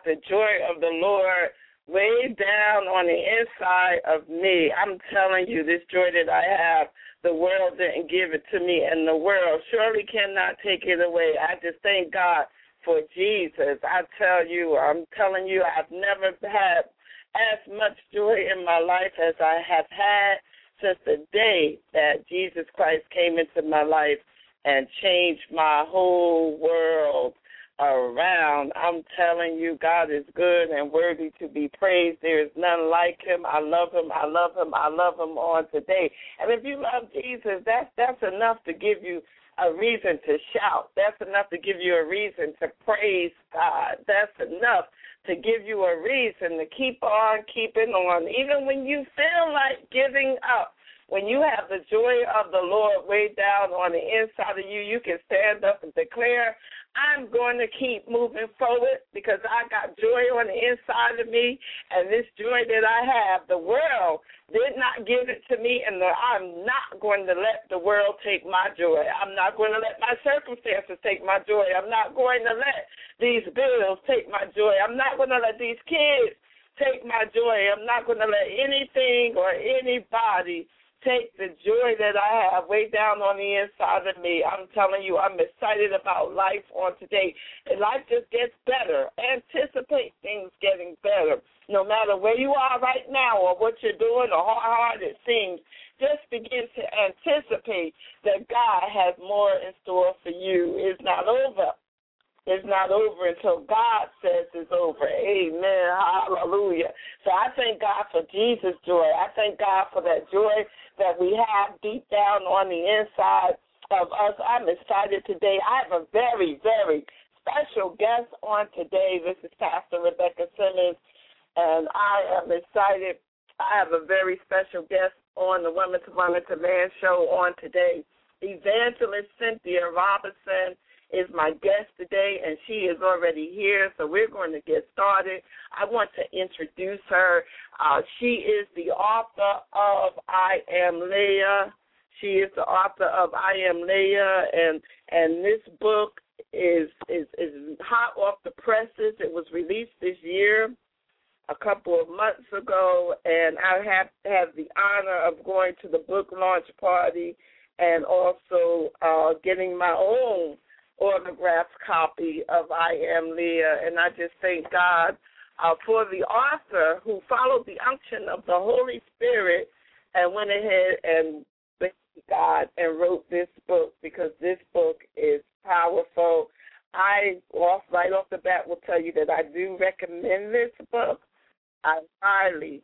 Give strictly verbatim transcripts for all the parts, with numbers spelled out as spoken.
the joy of the Lord way down on the inside of me. I'm telling you, this joy that I have, the world didn't give it to me, and the world surely cannot take it away. I just thank God for Jesus. I tell you, I'm telling you, I've never had as much joy in my life as I have had since the day that Jesus Christ came into my life and changed my whole world around. I'm telling you, God is good and worthy to be praised. There is none like him. I love him. I love him. I love him on today. And if you love Jesus, that's, that's enough to give you a reason to shout. That's enough to give you a reason to praise God. That's enough to give you a reason to keep on keeping on, even when you feel like giving up. When you have the joy of the Lord way down on the inside of you, you can stand up and declare, I'm going to keep moving forward because I got joy on the inside of me, and this joy that I have, the world did not give it to me, and I'm not going to let the world take my joy. I'm not going to let my circumstances take my joy. I'm not going to let these bills take my joy. I'm not going to let these kids take my joy. I'm not going to let anything or anybody take the joy that I have way down on the inside of me. I'm telling you, I'm excited about life on today. And life just gets better. Anticipate things getting better. No matter where you are right now or what you're doing or how hard it seems, just begin to anticipate that God has more in store for you. It's not over. It's not over until God says it's over. Amen. Hallelujah. So I thank God for Jesus' joy. I thank God for that joy that we have deep down on the inside of us. I'm excited today. I have a very, very special guest on today. This is Pastor Rebecca Simmons, and I am excited. I have a very special guest on the Woman to Woman to Man show on today. Evangelist Cynthia Robinson is my guest today, and she is already here, so we're going to get started. I want to introduce her. Uh, she is the author of I Am Leah. She is the author of I Am Leah, and and this book is, is, is hot off the presses. It was released this year, a couple of months ago, and I have have the honor of going to the book launch party and also uh, getting my own autographed copy of I Am Leah, and I just thank God uh, for the author who followed the unction of the Holy Spirit and went ahead and thanked God and wrote this book, because this book is powerful. I, off right off the bat, will tell you that I do recommend this book. I highly,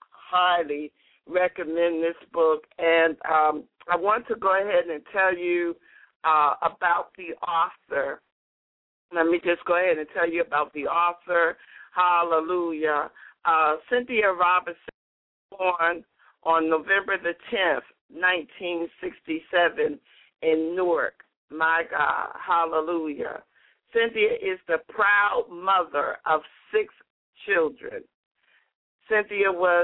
highly recommend this book, and um, I want to go ahead and tell you Uh, about the author. Let me just go ahead and tell you about the author. Hallelujah. Uh, Cynthia Robinson was born on November the tenth, nineteen sixty-seven in Newark. My God. Hallelujah. Cynthia is the proud mother of six children. Cynthia was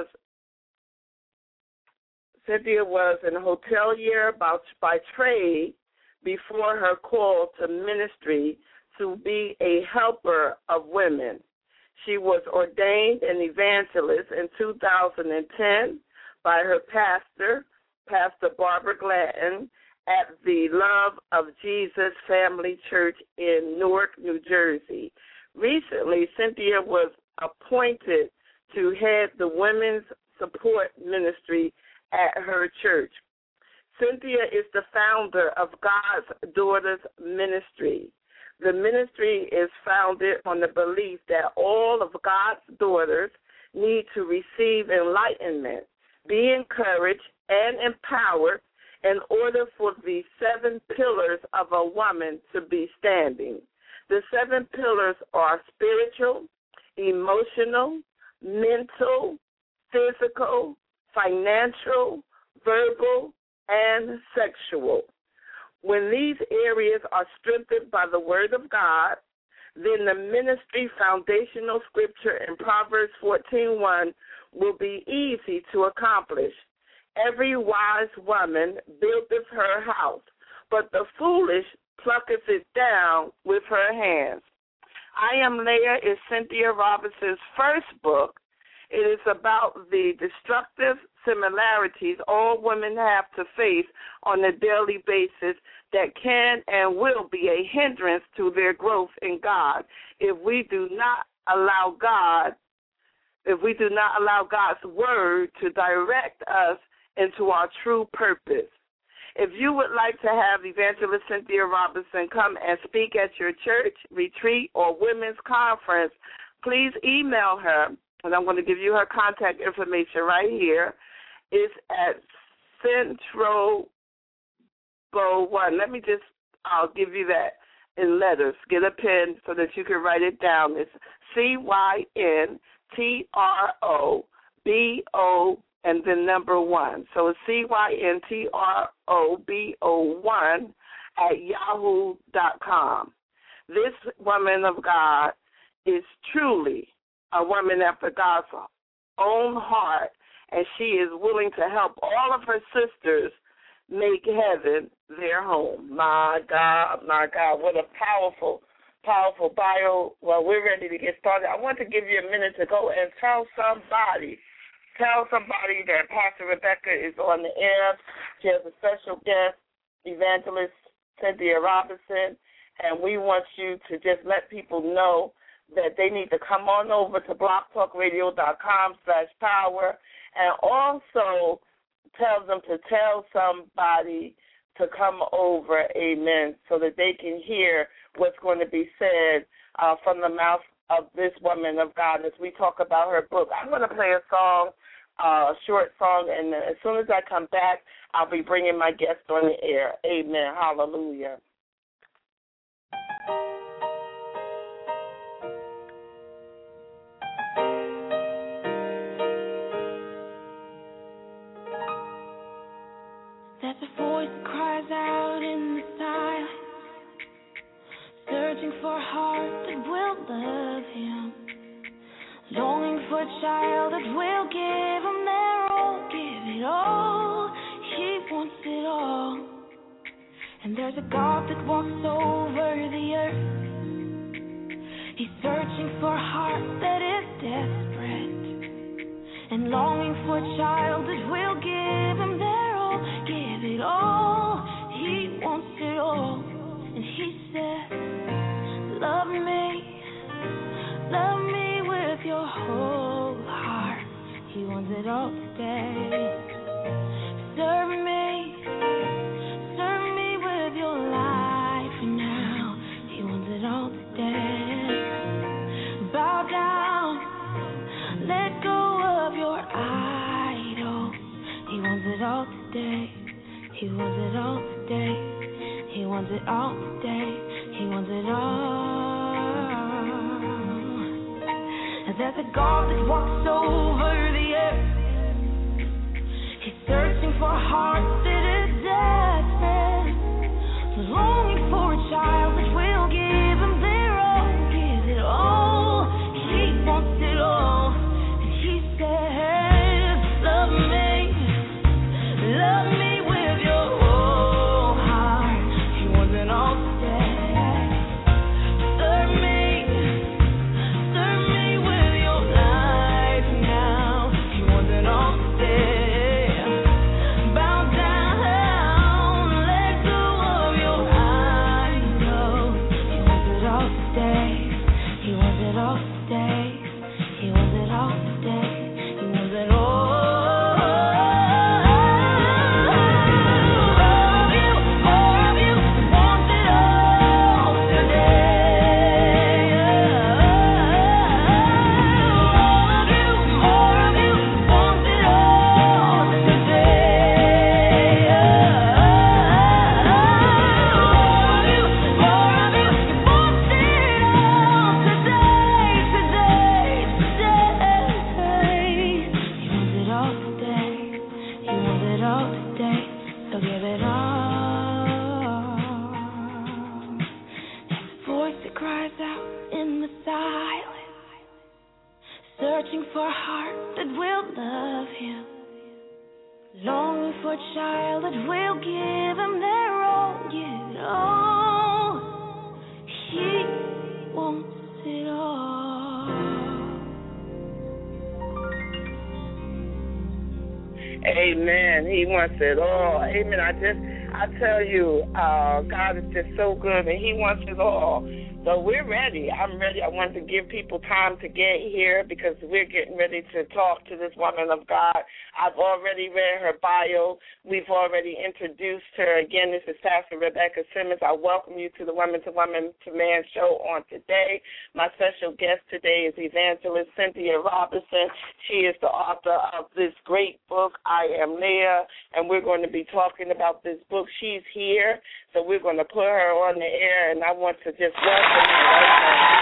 Cynthia was an hotelier by, by trade before her call to ministry to be a helper of women. She was ordained an evangelist in two thousand ten by her pastor, Pastor Barbara Glanton, at the Love of Jesus Family Church in Newark, New Jersey. Recently, Cynthia was appointed to head the Women's Support Ministry at her church. Cynthia is the founder of God's Daughters Ministry. The ministry is founded on the belief that all of God's daughters need to receive enlightenment, be encouraged, and empowered in order for the seven pillars of a woman to be standing. The seven pillars are spiritual, emotional, mental, physical, financial, verbal, and sexual. When these areas are strengthened by the Word of God, then the ministry foundational scripture in Proverbs fourteen one will be easy to accomplish. Every wise woman buildeth her house, but the foolish plucketh it down with her hands. I Am Leah is Cynthia Robinson's first book. It is about the destructive similarities all women have to face on a daily basis that can and will be a hindrance to their growth in God if we do not allow God, if we do not allow God's word to direct us into our true purpose. If you would like to have Evangelist Cynthia Robinson come and speak at your church, retreat, or women's conference, please email her. And I'm going to give you her contact information right here. It's at Central Go One. Let me just, I'll give you that in letters. Get a pen so that you can write it down. It's C Y N T R O B O and then number one. So it's C Y N T R O B O one at yahoo dot com. This woman of God is truly a woman after God's own heart, and she is willing to help all of her sisters make heaven their home. My God, my God, what a powerful, powerful bio. Well, we're ready to get started. I want to give you a minute to go and tell somebody, tell somebody that Pastor Rebecca is on the air. She has a special guest, Evangelist Cynthia Robinson, and we want you to just let people know that they need to come on over to blogtalkradio.com slash power and also tell them to tell somebody to come over, amen, so that they can hear what's going to be said uh, from the mouth of this woman of God as we talk about her book. I'm going to play a song, uh, a short song, and as soon as I come back, I'll be bringing my guest on the air. Amen. Hallelujah. There's a voice that cries out in the silence, searching for a heart that will love him, longing for a child that will give him their all, give it all. He wants it all. And there's a God that walks over the earth. He's searching for a heart that is desperate and longing for a child that will give him their all, give it all. He wants it all. And he says, love me, love me with your whole heart. He wants it all today. Serve me, serve me with your life now. He wants it all today. Bow down, let go of your idol. He wants it all today. He wants it all today. He wants it all today. He wants it all. And there's a God that walks over the earth. He's searching for a heart that is desperate, longing for a child that will give him their all, give it all. He wants it all. And he says, love me, love me with your whole heart. He wants it all today. Serve me, serve me with your life now. He wants it all today. Searching for a heart that will love him, longing for a child that will give him their all, give it all. He wants it Amen. He wants it all. Amen. I just, I tell you, uh, God is just so good, and He wants it all. So we're ready. I'm ready. I want to give people time to get here because we're getting ready to talk to this woman of God. I've already read her bio. We've already introduced her. Again, this is Pastor Rebecca Simmons. I welcome you to the Woman to Woman to Man show on today. My special guest today is Evangelist Cynthia Robinson. She is the author of this great book, I Am Leah, and we're going to be talking about this book. She's here, so we're going to put her on the air, and I want to just welcome her right now.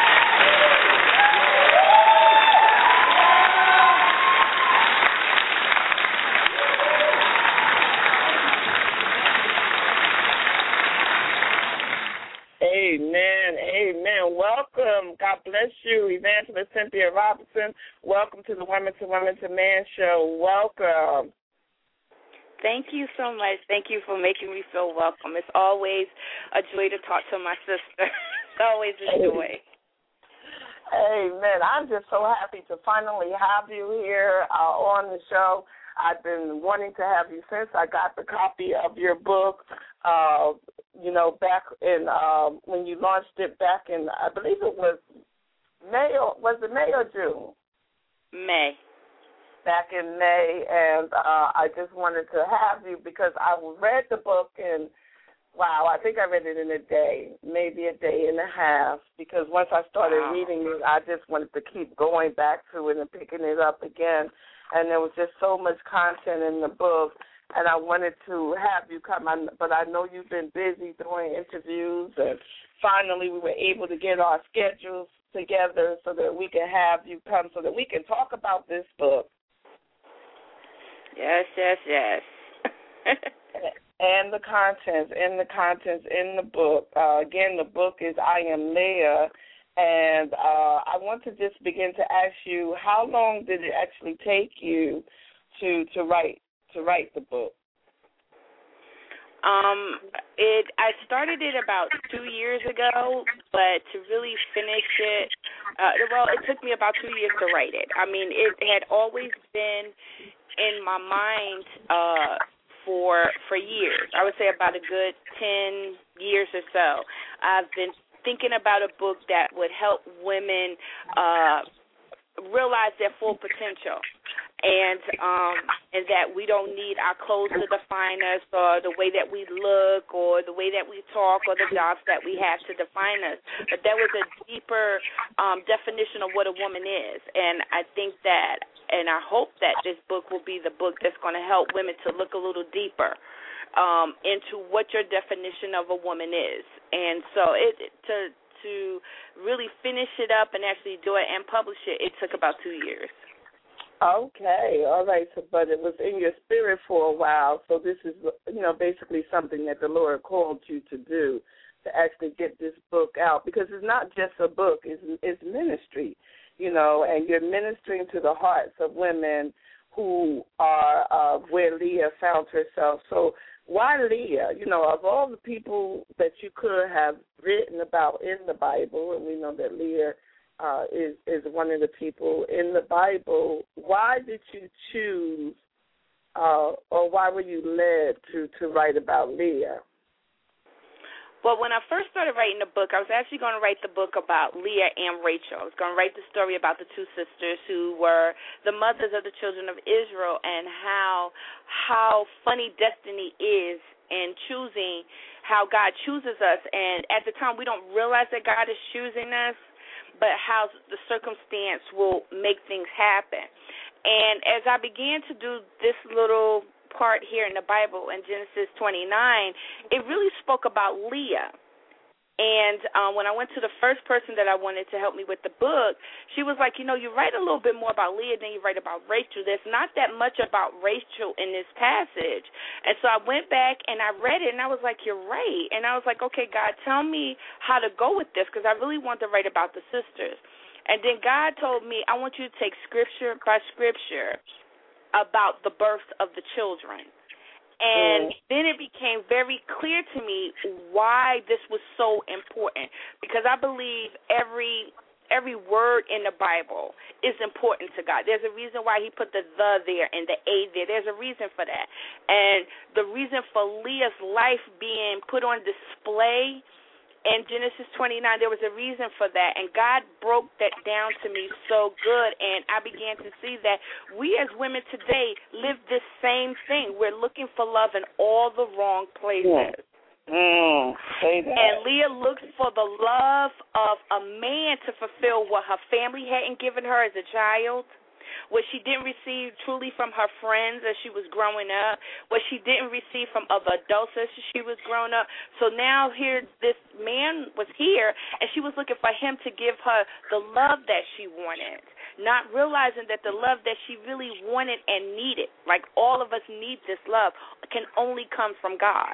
Amen, amen. Welcome. God bless you, Evangelist Cynthia Robinson. Welcome to the Women to Women to Man show. Welcome. Thank you so much. Thank you for making me feel welcome. It's always a joy to talk to my sister. It's always a joy. Amen. I'm just so happy to finally have you here uh, on the show. I've been wanting to have you since I got the copy of your book, uh, you know, back in um, when you launched it back in, I believe it was May or, was it May or June? May. Back in May, and uh, I just wanted to have you because I read the book and, wow, I think I read it in a day, maybe a day and a half, because once I started wow. reading it, I just wanted to keep going back to it and picking it up again, and there was just so much content in the book, and I wanted to have you come, on, but I know you've been busy doing interviews, and finally we were able to get our schedules together so that we can have you come so that we can talk about this book. Yes, yes, yes. And the contents, and the contents in the book. Uh, again, the book is I Am Leah, and uh, I want to just begin to ask you, how long did it actually take you to to write to write the book? Um, it I started it about two years ago, but to really finish it, uh, well, it took me about two years to write it. I mean, it had always been in my mind uh, for for years. I would say about a good ten years or so. I've been thinking about a book that would help women uh, realize their full potential, and um, and that we don't need our clothes to define us, or the way that we look, or the way that we talk, or the jobs that we have to define us. But there was a deeper um, definition of what a woman is, and I think that, and I hope that this book will be the book that's going to help women to look a little deeper um, into what your definition of a woman is. And so it to to really finish it up and actually do it and publish it, it took about two years. Okay, all right, so, but it was in your spirit for a while, so this is, you know, basically something that the Lord called you to do, to actually get this book out, because it's not just a book, it's, it's ministry, you know, and you're ministering to the hearts of women who are uh, where Leah found herself. So why Leah? You know, of all the people that you could have written about in the Bible, and we know that Leah uh, is, is one of the people in the Bible, why did you choose uh, or why were you led to, to write about Leah? Well, when I first started writing the book, I was actually going to write the book about Leah and Rachel. I was going to write the story about the two sisters who were the mothers of the children of Israel, and how how funny destiny is in choosing, how God chooses us. And at the time, we don't realize that God is choosing us, but how the circumstance will make things happen. And as I began to do this little part here in the Bible in Genesis twenty-nine, it really spoke about Leah. And um, when I went to the first person that I wanted to help me with the book, she was like, you know, you write a little bit more about Leah than you write about Rachel. There's not that much about Rachel in this passage. And so I went back and I read it, and I was like, you're right. And I was like, okay, God, tell me how to go with this, because I really want to write about the sisters. And then God told me, I want you to take scripture by scripture about the birth of the children. And mm. then it became very clear to me why this was so important, because I believe every every word in the Bible is important to God. There's a reason why he put the the there and the a there. There's a reason for that. And the reason for Leah's life being put on display in Genesis twenty-nine, there was a reason for that. And God broke that down to me so good, and I began to see that we as women today live this same thing. We're looking for love in all the wrong places. Yeah. Mm, say that. And Leah looked for the love of a man to fulfill what her family hadn't given her as a child, what she didn't receive truly from her friends as she was growing up, what she didn't receive from other adults as she was growing up. So now here this man was here, and she was looking for him to give her the love that she wanted, not realizing that the love that she really wanted and needed, like all of us need this love, can only come from God.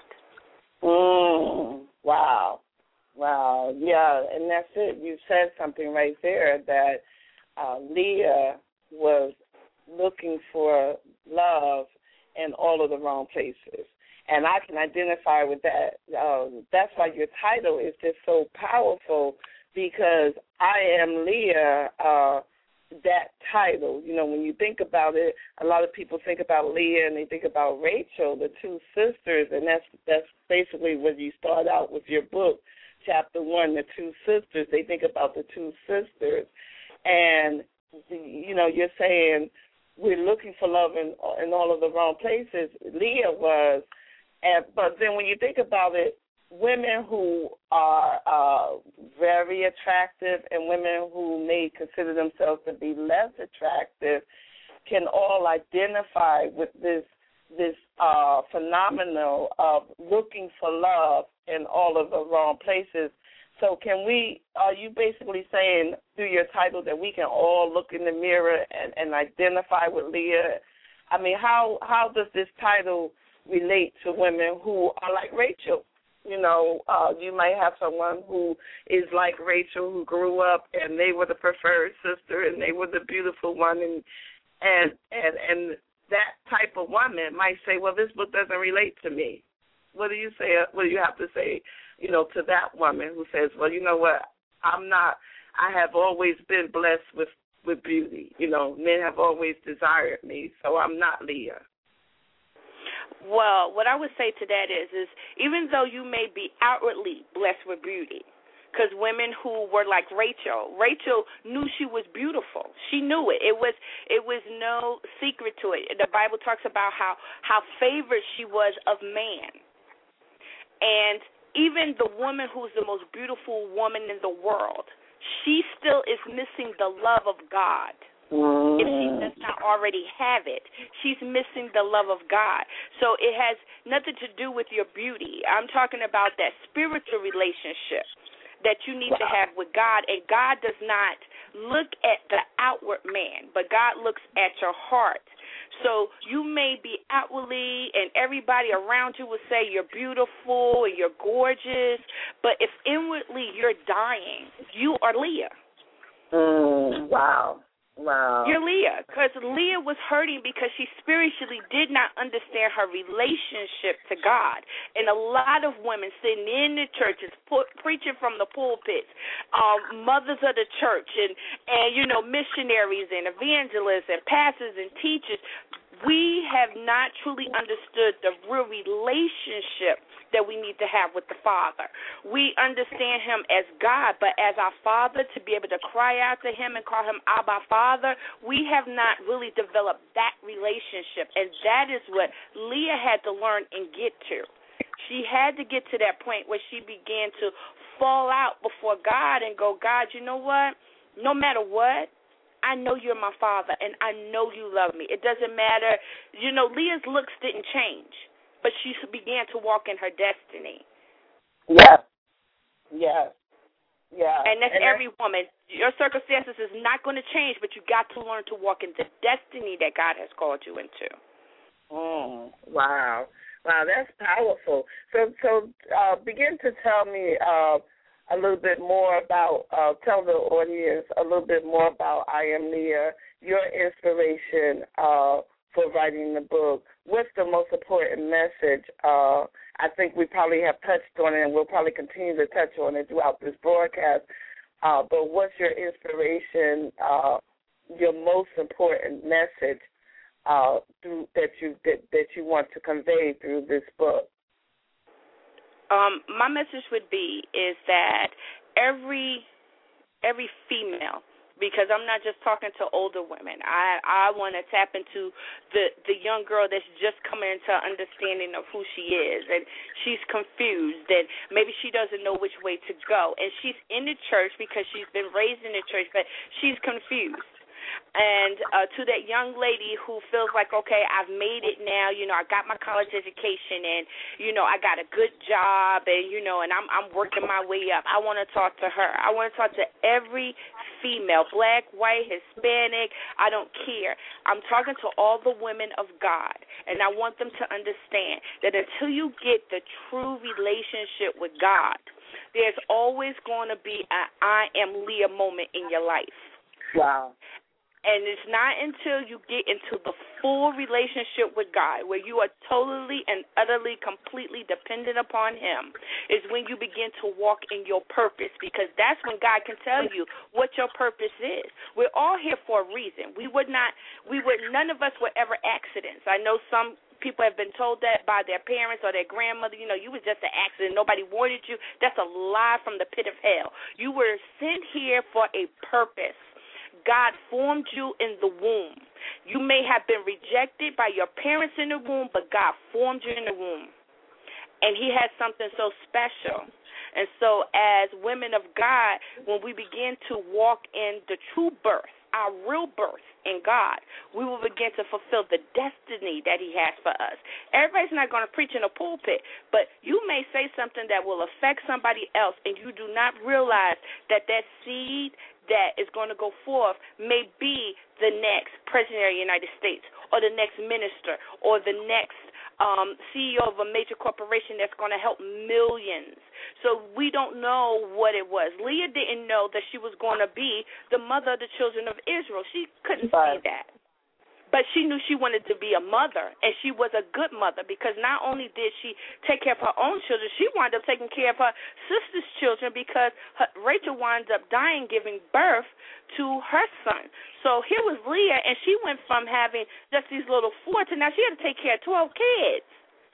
Mm, wow. Wow. Yeah, and that's it. You said something right there that uh, Leah was looking for love in all of the wrong places. And I can identify with that. Um, that's why your title is just so powerful, because I am Leah, uh, that title. You know, when you think about it, a lot of people think about Leah and they think about Rachel, the two sisters, and that's that's basically when you start out with your book, chapter one, the two sisters. They think about the two sisters. And, you know, you're saying we're looking for love in, in all of the wrong places. Leah was. And, but then when you think about it, women who are uh, very attractive and women who may consider themselves to be less attractive can all identify with this this uh, phenomenon of looking for love in all of the wrong places. So can we, are you basically saying through your title that we can all look in the mirror and, and identify with Leah? I mean, how how does this title relate to women who are like Rachel? You know, uh, you might have someone who is like Rachel, who grew up and they were the preferred sister and they were the beautiful one, and and and, and that type of woman might say, well, this book doesn't relate to me. What do you say? What do you have to say, you know, to that woman who says, well, you know what, I'm not, I have always been blessed with, with beauty. You know, men have always desired me, so I'm not Leah. Well, what I would say to that is, is even though you may be outwardly blessed with beauty, because women who were like Rachel, Rachel knew she was beautiful. She knew it. It was it was no secret to it. The Bible talks about how, how favored she was of man. And even the woman who's the most beautiful woman in the world, she still is missing the love of God. If she does not already have it, she's missing the love of God. So it has nothing to do with your beauty. I'm talking about that spiritual relationship that you need wow. to have with God. And God does not look at the outward man, but God looks at your heart. So you may be outwardly, and everybody around you will say you're beautiful and you're gorgeous, but if inwardly you're dying, you are Leah. Mm, wow. Wow. You're Leah, because Leah was hurting because she spiritually did not understand her relationship to God. And a lot of women sitting in the churches, pu- preaching from the pulpits, um, mothers of the church, and, and, you know, missionaries and evangelists and pastors and teachers, we have not truly understood the real relationship that we need to have with the Father. We understand him as God, but as our Father, to be able to cry out to him and call him Abba Father, we have not really developed that relationship, and that is what Leah had to learn and get to. She had to get to that point where she began to fall out before God and go, God, you know what? No matter what, I know you're my Father, and I know you love me. It doesn't matter. You know, Leah's looks didn't change, but she began to walk in her destiny. Yeah. Yeah. Yeah. And that's and every that's, woman. Your circumstances is not going to change, but you got to learn to walk in the destiny that God has called you into. Mm, wow. Wow, that's powerful. So, so uh, begin to tell me uh, a little bit more about, uh, tell the audience a little bit more about I Am Leah, your inspiration uh, for writing the book. What's the most important message? Uh, I think we probably have touched on it, and we'll probably continue to touch on it throughout this broadcast. Uh, but what's your inspiration, uh, your most important message uh, through, that you that, that you want to convey through this book? Um, my message would be is that every every female, because I'm not just talking to older women. I I want to tap into the the young girl that's just coming into understanding of who she is, and she's confused, and maybe she doesn't know which way to go, and she's in the church because she's been raised in the church, but she's confused. And uh, to that young lady who feels like, okay, I've made it now, you know, I got my college education and, you know, I got a good job and, you know, and I'm I'm working my way up. I want to talk to her. I want to talk to every female, black, white, Hispanic, I don't care. I'm talking to all the women of God, and I want them to understand that until you get the true relationship with God, there's always going to be an I am Leah moment in your life. Wow. And it's not until you get into the full relationship with God, where you are totally and utterly, completely dependent upon Him, is when you begin to walk in your purpose, because that's when God can tell you what your purpose is. We're all here for a reason. We would not, we would, none of us were ever accidents. I know some people have been told that by their parents or their grandmother. You know, you were just an accident. Nobody wanted you. That's a lie from the pit of hell. You were sent here for a purpose. God formed you in the womb. You may have been rejected by your parents in the womb, but God formed you in the womb. And He has something so special. And so as women of God, when we begin to walk in the true birth, our real birth in God, we will begin to fulfill the destiny that He has for us. Everybody's not going to preach in a pulpit, but you may say something that will affect somebody else, and you do not realize that that seed that is going to go forth may be the next President of the United States, or the next minister, or the next um, C E O of a major corporation that's going to help millions. So we don't know what it was. Leah didn't know that she was going to be the mother of the children of Israel. She couldn't see that. But she knew she wanted to be a mother, and she was a good mother, because not only did she take care of her own children, she wound up taking care of her sister's children, because her, Rachel wound up dying giving birth to her son. So here was Leah, and she went from having just these little four to now she had to take care of twelve kids.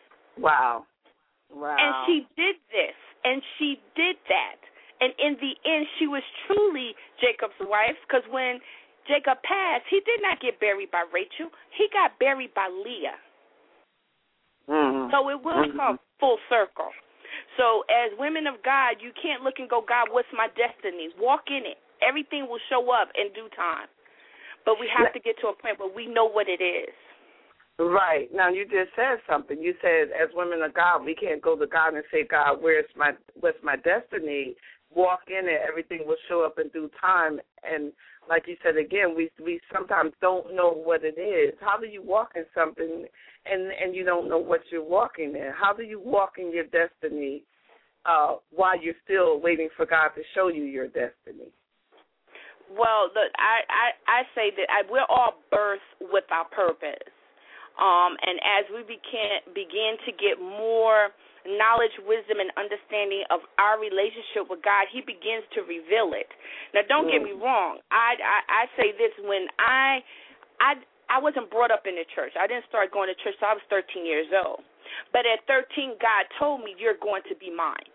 Wow. Wow. And she did this, and she did that. And in the end, she was truly Jacob's wife, because when Jacob passed, he did not get buried by Rachel. He got buried by Leah. Mm-hmm. So it will come full circle. So as women of God, you can't look and go, God, what's my destiny? Walk in it. Everything will show up in due time. But we have to get to a point where we know what it is. Right. Now, you just said something. You said, as women of God, we can't go to God and say, God, where's my, what's my destiny? Walk in it. Everything will show up in due time. And like you said, again, we we sometimes don't know what it is. How do you walk in something and, and you don't know what you're walking in? How do you walk in your destiny uh, while you're still waiting for God to show you your destiny? Well, the, I, I, I say that I, we're all birthed with our purpose. Um, and as we begin, begin to get more knowledge, wisdom, and understanding of our relationship with God, He begins to reveal it. Now, don't mm. get me wrong. I, I, I say this, when I, I, I wasn't brought up in the church. I didn't start going to church until I was thirteen years old. But at thirteen, God told me, you're going to be mine.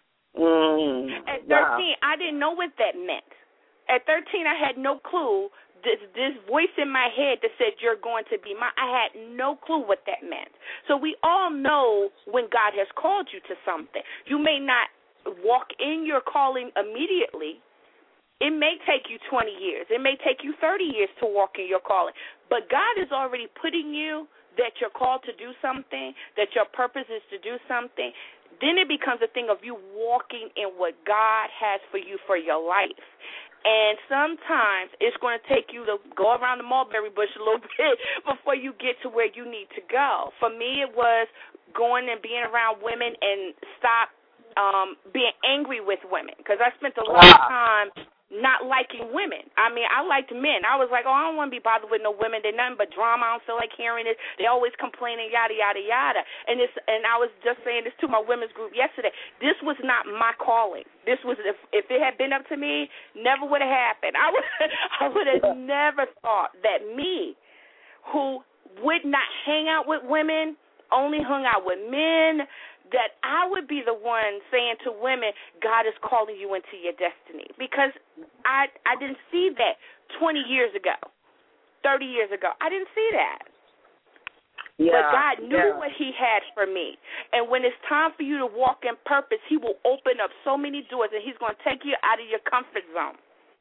Mm. At thirteen, wow. I didn't know what that meant. At thirteen, I had no clue. This, this voice in my head that said, you're going to be mine, I had no clue what that meant. So we all know when God has called you to something. You may not walk in your calling immediately. It may take you twenty years. It may take you thirty years to walk in your calling. But God is already putting you that you're called to do something, that your purpose is to do something. Then it becomes a thing of you walking in what God has for you for your life. And sometimes it's going to take you to go around the mulberry bush a little bit before you get to where you need to go. For me, it was going and being around women and stop um, being angry with women, because I spent a lot of time not liking women. I mean, I liked men. I was like, oh, I don't want to be bothered with no women. They're nothing but drama. I don't feel like hearing it. They always complaining, yada, yada, yada. And it's, and I was just saying this to my women's group yesterday. This was not my calling. This was, if, if it had been up to me, never would have happened. I would, I would have never thought that me, who would not hang out with women, only hung out with men, that I would be the one saying to women, God is calling you into your destiny. Because I I didn't see that twenty years ago, thirty years ago. I didn't see that. Yeah, but God knew yeah. what he had for me. And when it's time for you to walk in purpose, he will open up so many doors, and he's going to take you out of your comfort zone.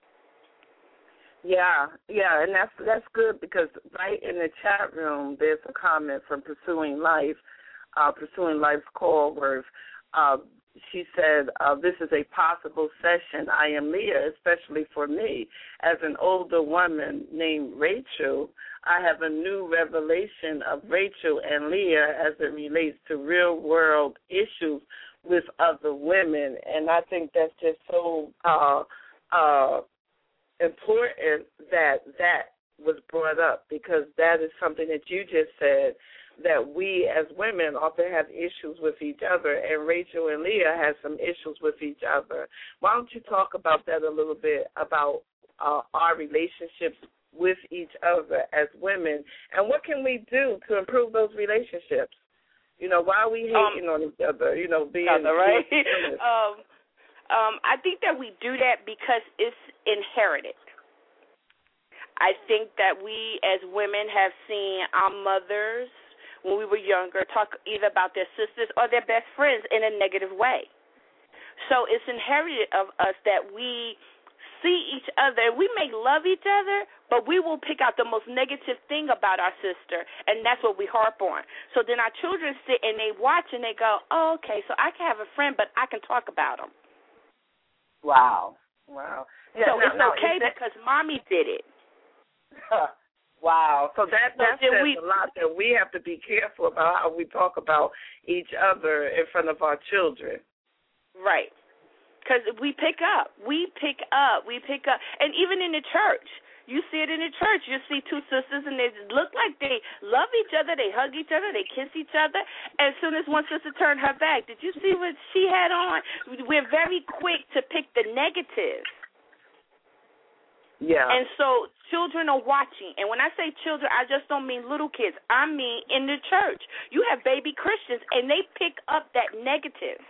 Yeah, yeah, and that's that's good, because right in the chat room there's a comment from Pursuing Life. Uh, Pursuing Life's Call, where uh, she said, uh, this is a possible session. I am Leah, especially for me. As an older woman named Rachel, I have a new revelation of Rachel and Leah as it relates to real-world issues with other women. And I think that's just so uh, uh, important that that was brought up, because that is something that you just said, that we as women often have issues with each other, and Rachel and Leah have some issues with each other. Why don't you talk about that a little bit, about uh, our relationships with each other as women, and what can we do to improve those relationships? You know, why are we hating um, on each other, you know, being other, right? um, um, I think that we do that because it's inherited. I think that we as women have seen our mothers, when we were younger, talk either about their sisters or their best friends in a negative way. So it's inherited of us that we see each other. We may love each other, but we will pick out the most negative thing about our sister, and that's what we harp on. So then our children sit and they watch and they go, oh, okay, so I can have a friend, but I can talk about them. Wow. Wow. Yeah, so no, it's no, okay that, because mommy did it. Wow. So that, that so says we, a lot, that we have to be careful about how we talk about each other in front of our children. Right. Because we pick up. We pick up. We pick up. And even in the church, you see it in the church. You see two sisters, and they look like they love each other. They hug each other. They kiss each other. As soon as one sister turned her back, did you see what she had on? We're very quick to pick the negative. Yeah. And so children are watching. And when I say children, I just don't mean little kids. I mean in the church. You have baby Christians, and they pick up that negative.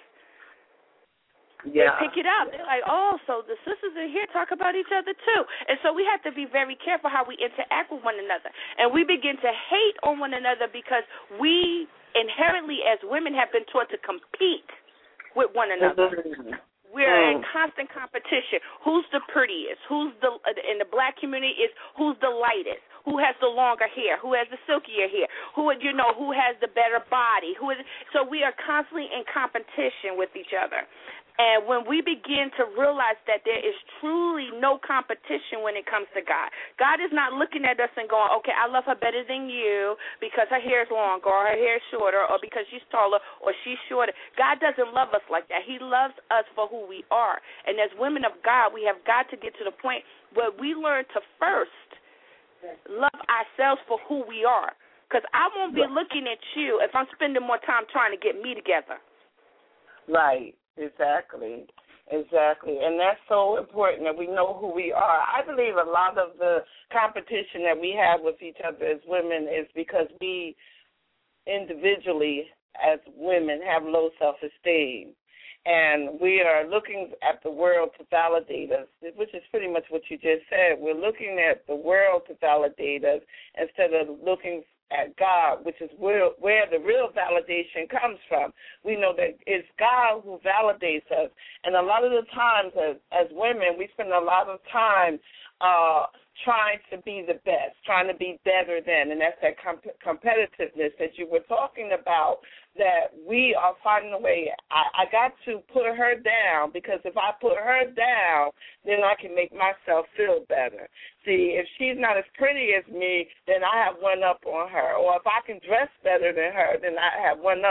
Yeah. They pick it up. They're like, oh, so the sisters are here talk about each other too. And so we have to be very careful how we interact with one another. And we begin to hate on one another because we inherently as women have been taught to compete with one another. We're mm. in constant competition. Who's the prettiest? Who's the in the black community is who's the lightest? Who has the longer hair? Who has the silkier hair? Who you know? Who has the better body? Who is? So we are constantly in competition with each other. And when we begin to realize that there is truly no competition when it comes to God, God is not looking at us and going, okay, I love her better than you because her hair is longer or her hair is shorter or because she's taller or she's shorter. God doesn't love us like that. He loves us for who we are. And as women of God, we have got to get to the point where we learn to first love ourselves for who we are. Because I won't be looking at you if I'm spending more time trying to get me together. Right. Exactly, exactly. And that's so important that we know who we are. I believe a lot of the competition that we have with each other as women is because we individually as women have low self-esteem. And we are looking at the world to validate us, which is pretty much what you just said. We're looking at the world to validate us instead of looking at God, which is where, where the real validation comes from. We know that it's God who validates us. And a lot of the times as, as women, we spend a lot of time uh, trying to be the best, trying to be better than, and that's that comp- competitiveness that you were talking about, that we are finding a way. I, I got to put her down because if I put her down, then I can make myself feel better. See, if she's not as pretty as me, then I have one up on her. Or if I can dress better than her, then I have one up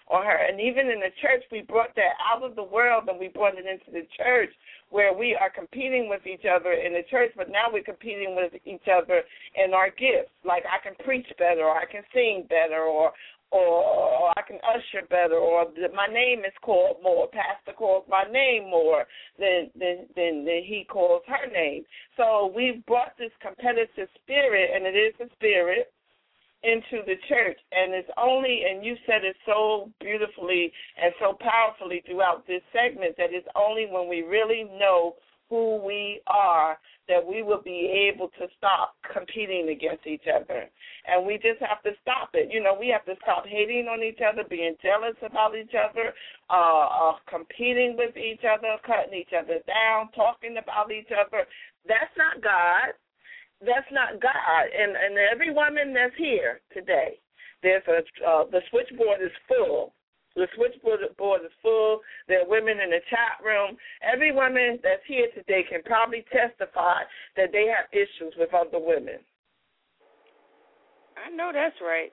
on her. And even in the church, we brought that out of the world and we brought it into the church, where we are competing with each other in the church, but now we're competing with each other in our gifts. Like I can preach better, or I can sing better, or or, or I can usher better, or my name is called more. Pastor calls my name more than, than, than, than he calls her name. So we've brought this competitive spirit, and it is a spirit, into the church, and it's only, and you said it so beautifully and so powerfully throughout this segment, that it's only when we really know who we are that we will be able to stop competing against each other. And we just have to stop it. You know, we have to stop hating on each other, being jealous about each other, uh, uh, competing with each other, cutting each other down, talking about each other. That's not God. That's not God. And and every woman that's here today, there's a uh, the switchboard is full. The switchboard board is full. There are women in the chat room. Every woman that's here today can probably testify that they have issues with other women. I know that's right.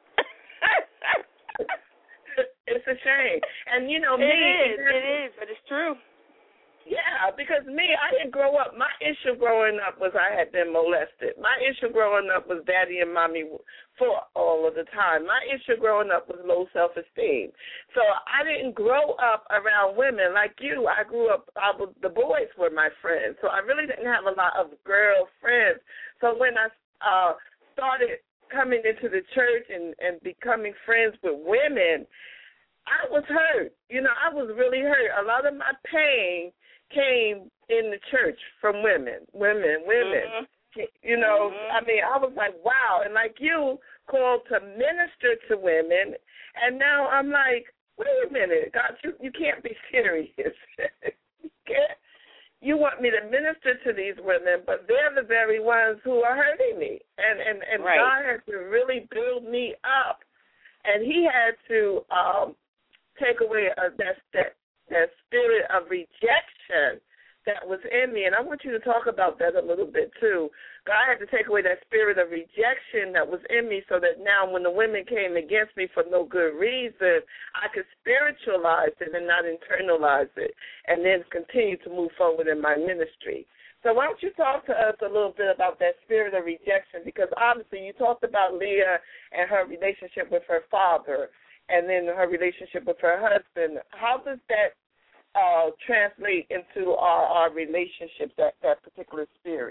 It's a shame. And, you know, me. It is. It is, but it's true. Yeah, because me, I didn't grow up. My issue growing up was I had been molested. My issue growing up was daddy and mommy fought all of the time. My issue growing up was low self-esteem. So I didn't grow up around women like you. I grew up, I was, the boys were my friends. So I really didn't have a lot of girl friends. So when I uh, started coming into the church and, and becoming friends with women, I was hurt. You know, I was really hurt. A lot of my pain came in the church from women, women, women. Mm-hmm. You know, mm-hmm. I mean, I was like, wow. And like you, called to minister to women, and now I'm like, wait a minute, God, you, you can't be serious. you, can't, you want me to minister to these women, but they're the very ones who are hurting me. And, and, and right. God had to really build me up, and he had to um, take away uh, that, that, that spirit of rejection that was in me. And I want you to talk about that a little bit, too. God had to take away that spirit of rejection that was in me so that now when the women came against me for no good reason, I could spiritualize it and not internalize it, and then continue to move forward in my ministry. So why don't you talk to us a little bit about that spirit of rejection, because obviously you talked about Leah and her relationship with her father, and then her relationship with her husband. How does that uh, translate into our, our relationships, that, that particular spirit?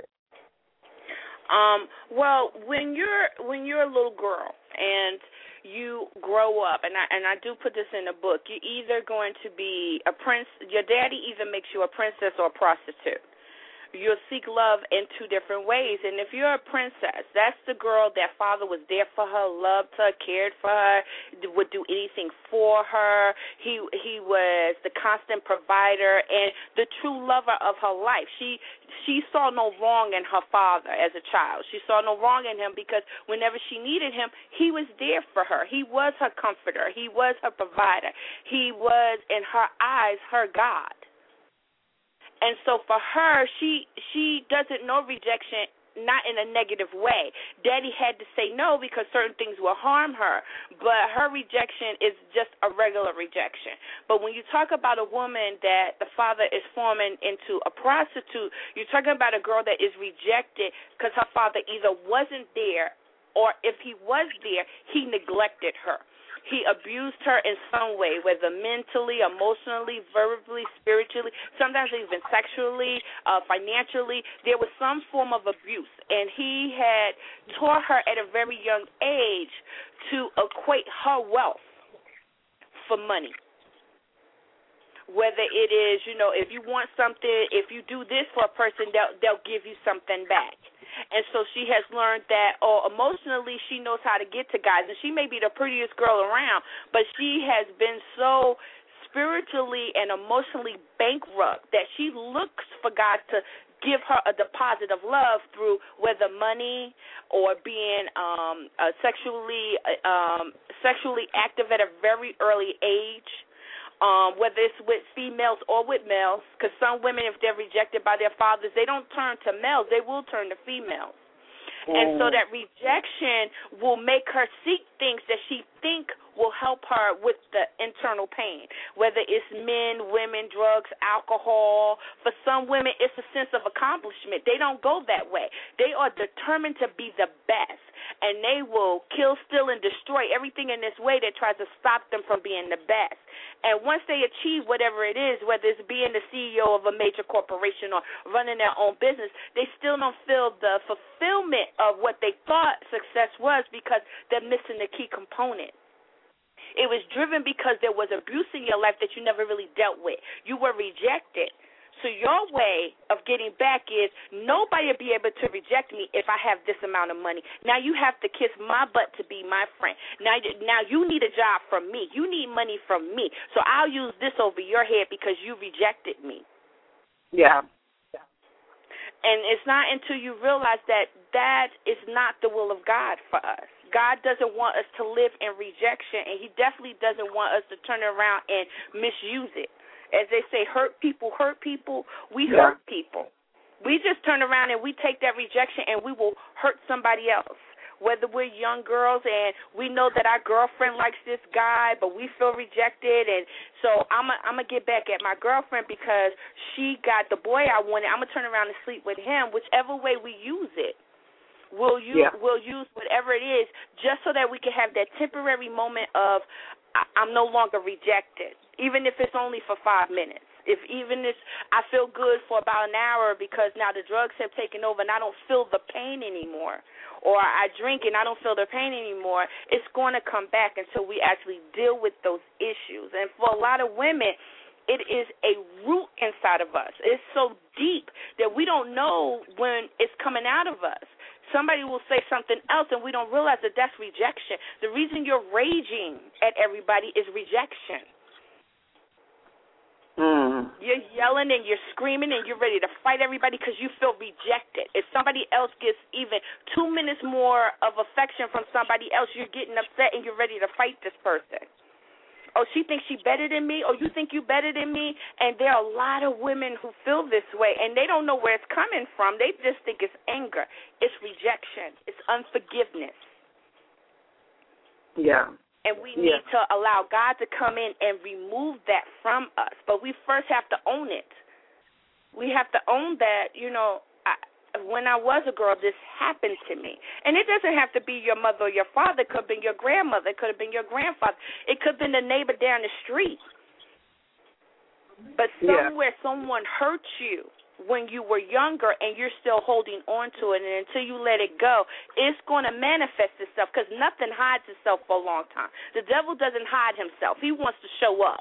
Um, well, when you're when you're a little girl and you grow up, and I and I do put this in the book, you're either going to be a prince. Your daddy either makes you a princess or a prostitute. You'll seek love in two different ways. And if you're a princess, that's the girl that father was there for her, loved her, cared for her, would do anything for her. He he was the constant provider and the true lover of her life. She she saw no wrong in her father as a child. She saw no wrong in him because whenever she needed him, he was there for her. He was her comforter. He was her provider. He was, in her eyes, her God. And so for her, she she doesn't know rejection, not in a negative way. Daddy had to say no because certain things will harm her, but her rejection is just a regular rejection. But when you talk about a woman that the father is forming into a prostitute, you're talking about a girl that is rejected because her father either wasn't there, or if he was there, he neglected her. He abused her in some way, whether mentally, emotionally, verbally, spiritually, sometimes even sexually, uh, financially. There was some form of abuse, and he had taught her at a very young age to equate her wealth for money. Whether it is, you know, if you want something, if you do this for a person, they'll, they'll give you something back. And so she has learned that, oh, emotionally she knows how to get to guys. And she may be the prettiest girl around, but she has been so spiritually and emotionally bankrupt that she looks for God to give her a deposit of love through whether money or being um, uh, sexually um, sexually active at a very early age. Um, whether it's with females or with males, because some women, if they're rejected by their fathers, they don't turn to males, they will turn to females. Mm. And so that rejection will make her seek things that she think will help her with the internal pain, whether it's men, women, drugs, alcohol. For some women, it's a sense of accomplishment. They don't go that way. They are determined to be the best, and they will kill, steal, and destroy everything in this way that tries to stop them from being the best. And once they achieve whatever it is, whether it's being the C E O of a major corporation or running their own business, they still don't feel the fulfillment of what they thought success was because they're missing the key component. It was driven because there was abuse in your life that you never really dealt with. You were rejected. So your way of getting back is nobody will be able to reject me if I have this amount of money. Now you have to kiss my butt to be my friend. Now, now you need a job from me. You need money from me. So I'll use this over your head because you rejected me. Yeah. yeah. And it's not until you realize that that is not the will of God for us. God doesn't want us to live in rejection, and he definitely doesn't want us to turn around and misuse it. As they say, hurt people hurt people. We yeah. hurt people. We just turn around and we take that rejection and we will hurt somebody else. Whether we're young girls and we know that our girlfriend likes this guy, but we feel rejected, and so I'm going to get back at my girlfriend because she got the boy I wanted. I'm going to turn around and sleep with him, whichever way we use it. We'll use, yeah. we'll use whatever it is just so that we can have that temporary moment of I'm no longer rejected, even if it's only for five minutes. If even if I feel good for about an hour because now the drugs have taken over and I don't feel the pain anymore, or I drink and I don't feel the pain anymore, it's going to come back until we actually deal with those issues. And for a lot of women, it is a root inside of us. It's so deep that we don't know when it's coming out of us. Somebody will say something else, and we don't realize that that's rejection. The reason you're raging at everybody is rejection. Mm. You're yelling and you're screaming and you're ready to fight everybody because you feel rejected. If somebody else gets even two minutes more of affection from somebody else, you're getting upset and you're ready to fight this person. Oh, she thinks she better than me, or you think you better than me, and there are a lot of women who feel this way, and they don't know where it's coming from. They just think it's anger. It's rejection. It's unforgiveness. Yeah. And we need yeah. to allow God to come in and remove that from us, but we first have to own it. We have to own that, you know, I, when I was a girl, this happened to me. And it doesn't have to be your mother or your father. It could have been your grandmother. It could have been your grandfather. It could have been the neighbor down the street. But somewhere yeah. someone hurt you when you were younger and you're still holding on to it. And until you let it go, it's going to manifest itself because nothing hides itself for a long time. The devil doesn't hide himself. He wants to show up.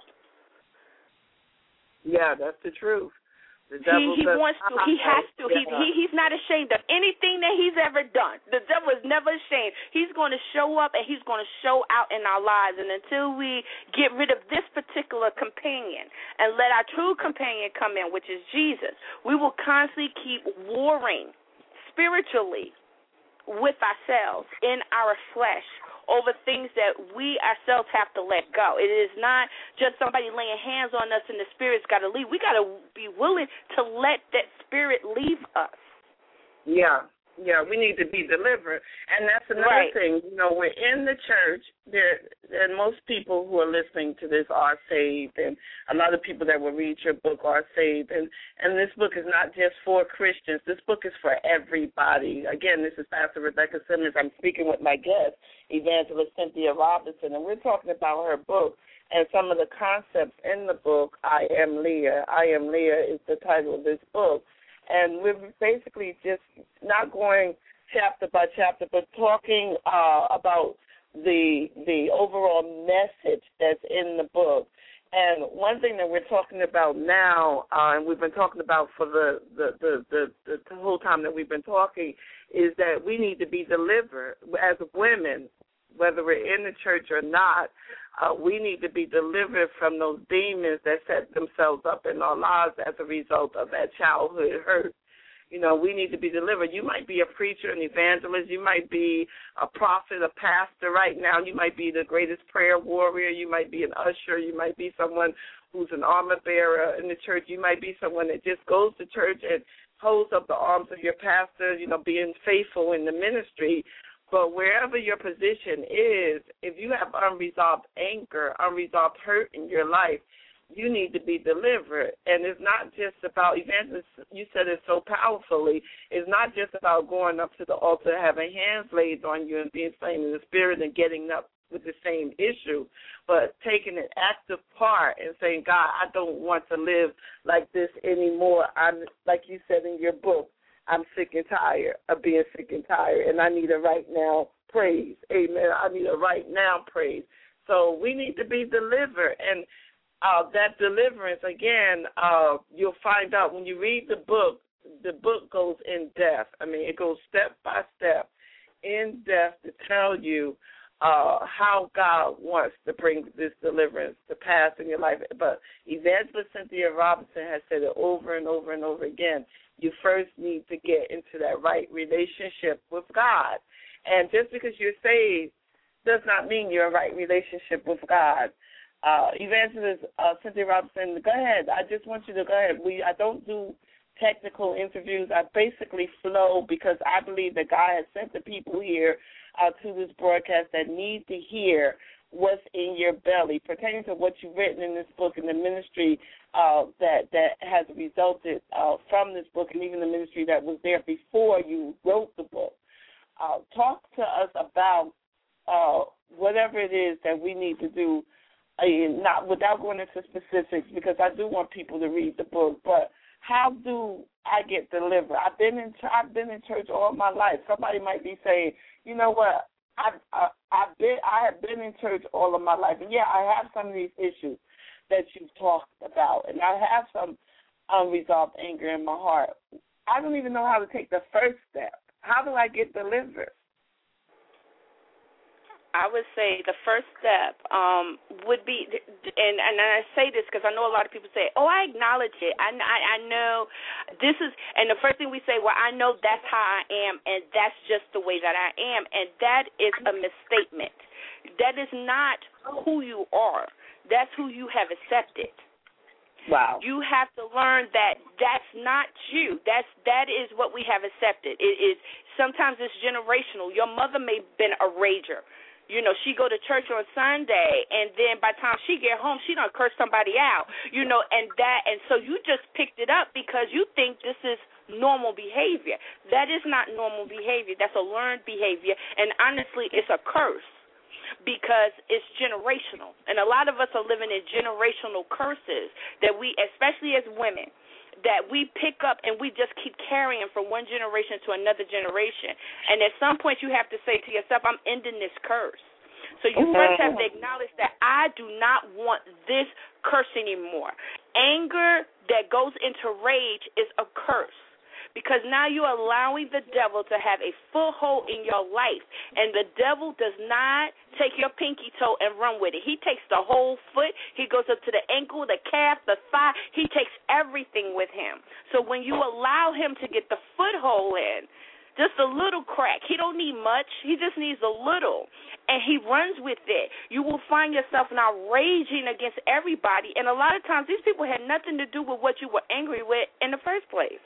Yeah, that's the truth. The he he wants to. He has to. He, he he's not ashamed of anything that he's ever done. The devil is never ashamed. He's going to show up and he's going to show out in our lives. And until we get rid of this particular companion and let our true companion come in, which is Jesus, we will constantly keep warring spiritually with ourselves in our flesh over things that we ourselves have to let go. It is not just somebody laying hands on us and the spirit's got to leave. We got to be willing to let that spirit leave us. Yeah, yeah, we need to be delivered. And that's another right. thing. You know, we're in the church, there, and most people who are listening to this are saved, and a lot of people that will read your book are saved. And, and this book is not just for Christians. This book is for everybody. Again, this is Pastor Rebecca Simmons. I'm speaking with my guest, Evangelist Cynthia Robinson, and we're talking about her book and some of the concepts in the book, I Am Leah. I Am Leah is the title of this book. And we're basically just not going chapter by chapter, but talking uh, about the the overall message that's in the book. And one thing that we're talking about now, uh, and we've been talking about for the the, the, the, the the whole time that we've been talking, is that we need to be delivered as women, whether we're in the church or not. Uh, we need to be delivered from those demons that set themselves up in our lives as a result of that childhood hurt. You know, we need to be delivered. You might be a preacher, an evangelist. You might be a prophet, a pastor right now. You might be the greatest prayer warrior. You might be an usher. You might be someone who's an armor bearer in the church. You might be someone that just goes to church and holds up the arms of your pastor, you know, being faithful in the ministry. But wherever your position is, if you have unresolved anger, unresolved hurt in your life, you need to be delivered. And it's not just about, Evangelist, you said it so powerfully, it's not just about going up to the altar, having hands laid on you and being slain in the spirit and getting up with the same issue, but taking an active part and saying, God, I don't want to live like this anymore. I'm, like you said in your book, I'm sick and tired of being sick and tired, and I need a right now praise. Amen. I need a right now praise. So we need to be delivered. And uh, that deliverance, again, uh, you'll find out when you read the book, the book goes in depth. I mean, it goes step by step, in depth to tell you uh, how God wants to bring this deliverance to pass in your life. But Evangelist Cynthia Robinson has said it over and over and over again. You first need to get into that right relationship with God. And just because you're saved does not mean you're in a right relationship with God. Uh, Evangelist uh, Cynthia Robinson, go ahead. I just want you to go ahead. We I don't do technical interviews. I basically flow because I believe that God has sent the people here uh, to this broadcast that need to hear what's in your belly, pertaining to what you've written in this book and the ministry uh, that that has resulted uh, from this book, and even the ministry that was there before you wrote the book. Uh, talk to us about uh, whatever it is that we need to do, uh, not without going into specifics, because I do want people to read the book. But how do I get delivered? I've been in I've been in church all my life. Somebody might be saying, you know what? I've, I, I've been, I have been in church all of my life, and yeah, I have some of these issues that you've talked about, and I have some unresolved anger in my heart. I don't even know how to take the first step. How do I get delivered? I would say the first step um, would be, and, and I say this because I know a lot of people say, oh, I acknowledge it. I, I, I know this is, and the first thing we say, well, I know that's how I am, and that's just the way that I am, and that is a misstatement. That is not who you are. That's who you have accepted. Wow. You have to learn that that's not you. That's that is what we have accepted. It is sometimes it's generational. Your mother may have been a rager. You know, she go to church on Sunday, and then by the time she get home, she done curse somebody out. You know, and that, and so you just picked it up because you think this is normal behavior. That is not normal behavior. That's a learned behavior, and honestly, it's a curse because it's generational. And a lot of us are living in generational curses that we, especially as women, that we pick up and we just keep carrying from one generation to another generation. And at some point you have to say to yourself, I'm ending this curse. So you first have to acknowledge that I do not want this curse anymore. Anger that goes into rage is a curse, because now you're allowing the devil to have a foothold in your life, and the devil does not take your pinky toe and run with it. He takes the whole foot. He goes up to the ankle, the calf, the thigh. He takes everything with him. So when you allow him to get the foothold in, just a little crack, he don't need much. He just needs a little, and he runs with it. You will find yourself now raging against everybody, and a lot of times these people had nothing to do with what you were angry with in the first place.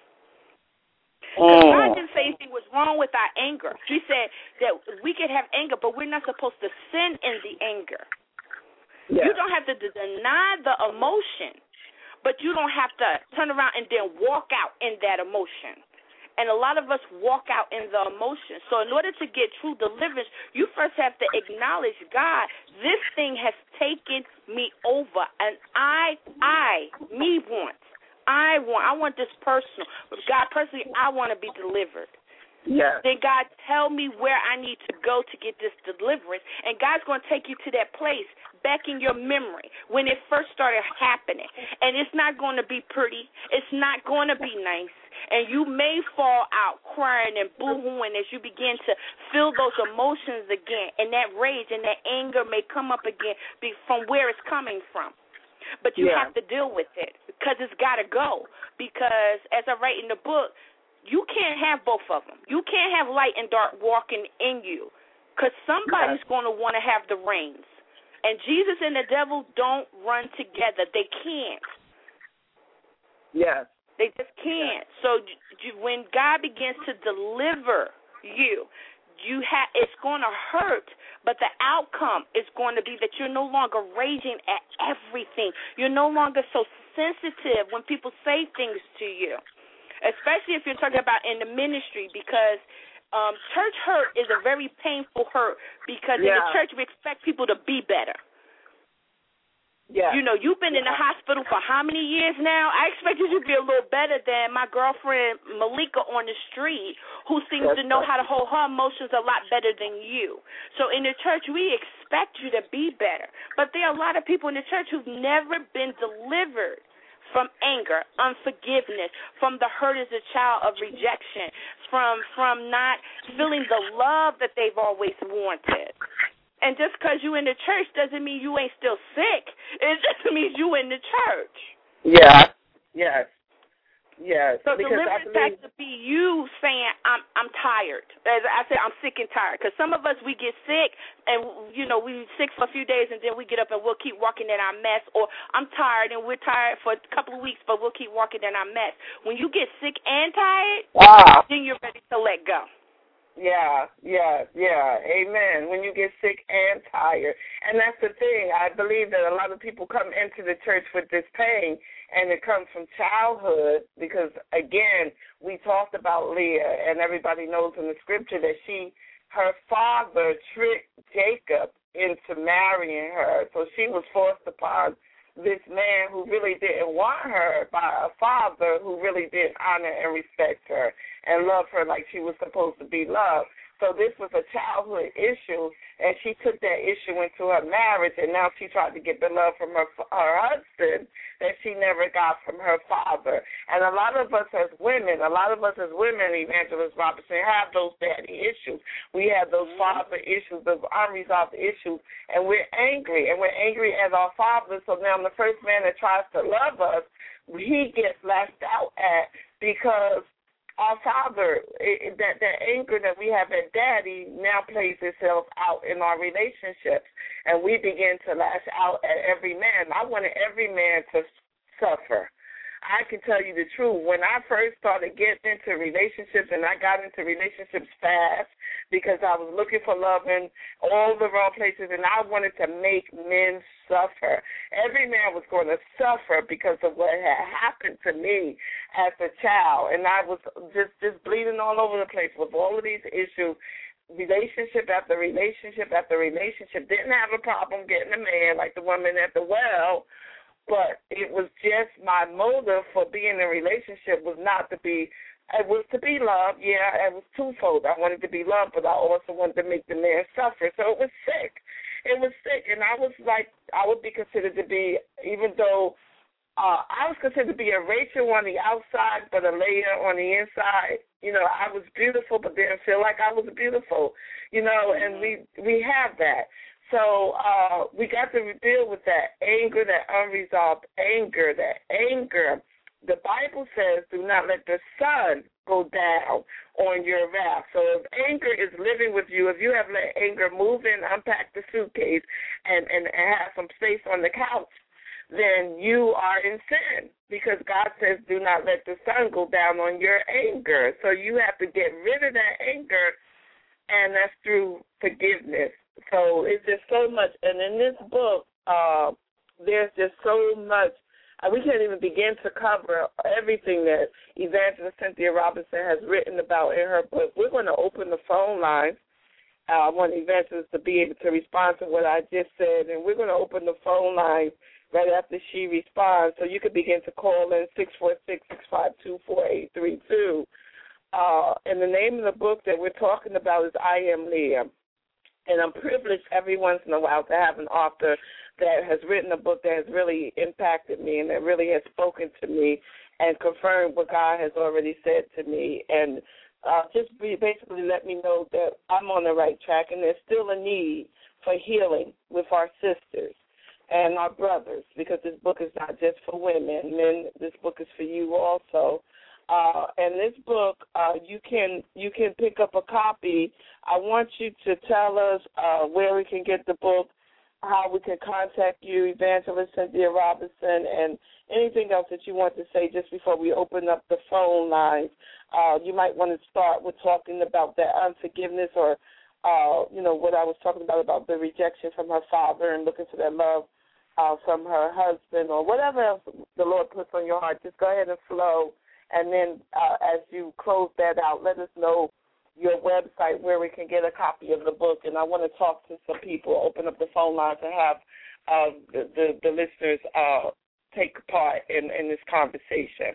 Because oh. God didn't say anything was wrong with our anger. He said that we could have anger, but we're not supposed to sin in the anger. Yeah. You don't have to deny the emotion, but you don't have to turn around and then walk out in that emotion. And a lot of us walk out in the emotion. So in order to get true deliverance, you first have to acknowledge, God, this thing has taken me over, and I, I, me want. I want I want this personal. God, personally, I want to be delivered. Yeah. Then God, tell me where I need to go to get this deliverance. And God's going to take you to that place back in your memory when it first started happening. And it's not going to be pretty. It's not going to be nice. And you may fall out crying and boo-hooing as you begin to feel those emotions again. And that rage and that anger may come up again from where it's coming from. But you yeah. have to deal with it because it's got to go. Because as I write in the book, you can't have both of them. You can't have light and dark walking in you because somebody's yeah. going to want to have the reins. And Jesus and the devil don't run together. They can't. Yes. They just can't. So when God begins to deliver you, you have it's going to hurt, but the outcome is going to be that you're no longer raging at everything. You're no longer so sensitive when people say things to you, especially if you're talking about in the ministry, because um, church hurt is a very painful hurt, because yeah. in the church we expect people to be better. Yeah. You know, you've been yeah. in the hospital for how many years now? I expected you to be a little better than my girlfriend Malika on the street, who seems That's to know right. how to hold her emotions a lot better than you. So in the church, we expect you to be better. But there are a lot of people in the church who've never been delivered from anger, unforgiveness, from the hurt as a child of rejection, from from not feeling the love that they've always wanted. And just because you in the church doesn't mean you ain't still sick. It just means you in the church. Yeah. Yes. Yes. So because deliverance believe... has to be you saying, I'm I'm tired. As I said, I'm sick and tired. Because some of us, we get sick, and, you know, we sick for a few days, and then we get up and we'll keep walking in our mess. Or I'm tired, and we're tired for a couple of weeks, but we'll keep walking in our mess. When you get sick and tired, wow. then you're ready to let go. Yeah, yeah, yeah. Amen. When you get sick and tired. And that's the thing. I believe that a lot of people come into the church with this pain, and it comes from childhood because, again, we talked about Leah, and everybody knows in the scripture that she, her father tricked Jacob into marrying her. So she was forced upon this man who really didn't want her by a father who really didn't honor and respect her and love her like she was supposed to be loved. So this was a childhood issue, and she took that issue into her marriage, and now she tried to get the love from her her husband that she never got from her father. And a lot of us as women, a lot of us as women, Evangelist Robinson, have those daddy issues. We have those father issues, those unresolved issues, and we're angry, and we're angry as our father. So now the first man that tries to love us, he gets lashed out at because our father, it, that, that anger that we have at daddy now plays itself out in our relationships, and we begin to lash out at every man. I wanted every man to suffer. I can tell you the truth. When I first started getting into relationships, and I got into relationships fast because I was looking for love in all the wrong places, and I wanted to make men suffer. Every man was going to suffer because of what had happened to me as a child, and I was just, just bleeding all over the place with all of these issues. Relationship after relationship after relationship. Didn't have a problem getting a man like the woman at the well, but it was just my motive for being in a relationship was not to be, it was to be loved. Yeah, it was twofold. I wanted to be loved, but I also wanted to make the man suffer. So it was sick. It was sick, and I was like, I would be considered to be, even though uh, I was considered to be a Rachel on the outside, but a Leah on the inside. You know, I was beautiful, but didn't feel like I was beautiful. You know, and we we have that. So uh, we got to deal with that anger, that unresolved anger, that anger. The Bible says, do not let the sun go down on your wrath. So if anger is living with you, if you have let anger move in, unpack the suitcase, and, and, and have some space on the couch, then you are in sin because God says do not let the sun go down on your anger. So you have to get rid of that anger, and that's through forgiveness. So it's just so much. And in this book, uh, there's just so much. Uh, we can't even begin to cover everything that Evangelist Cynthia Robinson has written about in her book. We're going to open the phone lines. Uh, I want Evangelist to be able to respond to what I just said, and we're going to open the phone lines right after she responds. So you can begin to call in six four six, six five two, four eight three two. Uh, and the name of the book that we're talking about is I Am Leah. And I'm privileged every once in a while to have an author that has written a book that has really impacted me and that really has spoken to me and confirmed what God has already said to me. And uh, just basically let me know that I'm on the right track, and there's still a need for healing with our sisters and our brothers, because this book is not just for women. Men, this book is for you also. Uh, and this book, uh, you can you can pick up a copy. I want you to tell us uh, where we can get the book, how we can contact you, Evangelist Cynthia Robinson, and anything else that you want to say just before we open up the phone lines. Uh, you might want to start with talking about that unforgiveness or, uh, you know, what I was talking about, about the rejection from her father and looking for that love uh, from her husband or whatever else the Lord puts on your heart. Just go ahead and flow. And then uh, as you close that out, let us know your website where we can get a copy of the book. And I want to talk to some people, open up the phone lines, and have uh, the, the, the listeners uh, take part in, in this conversation.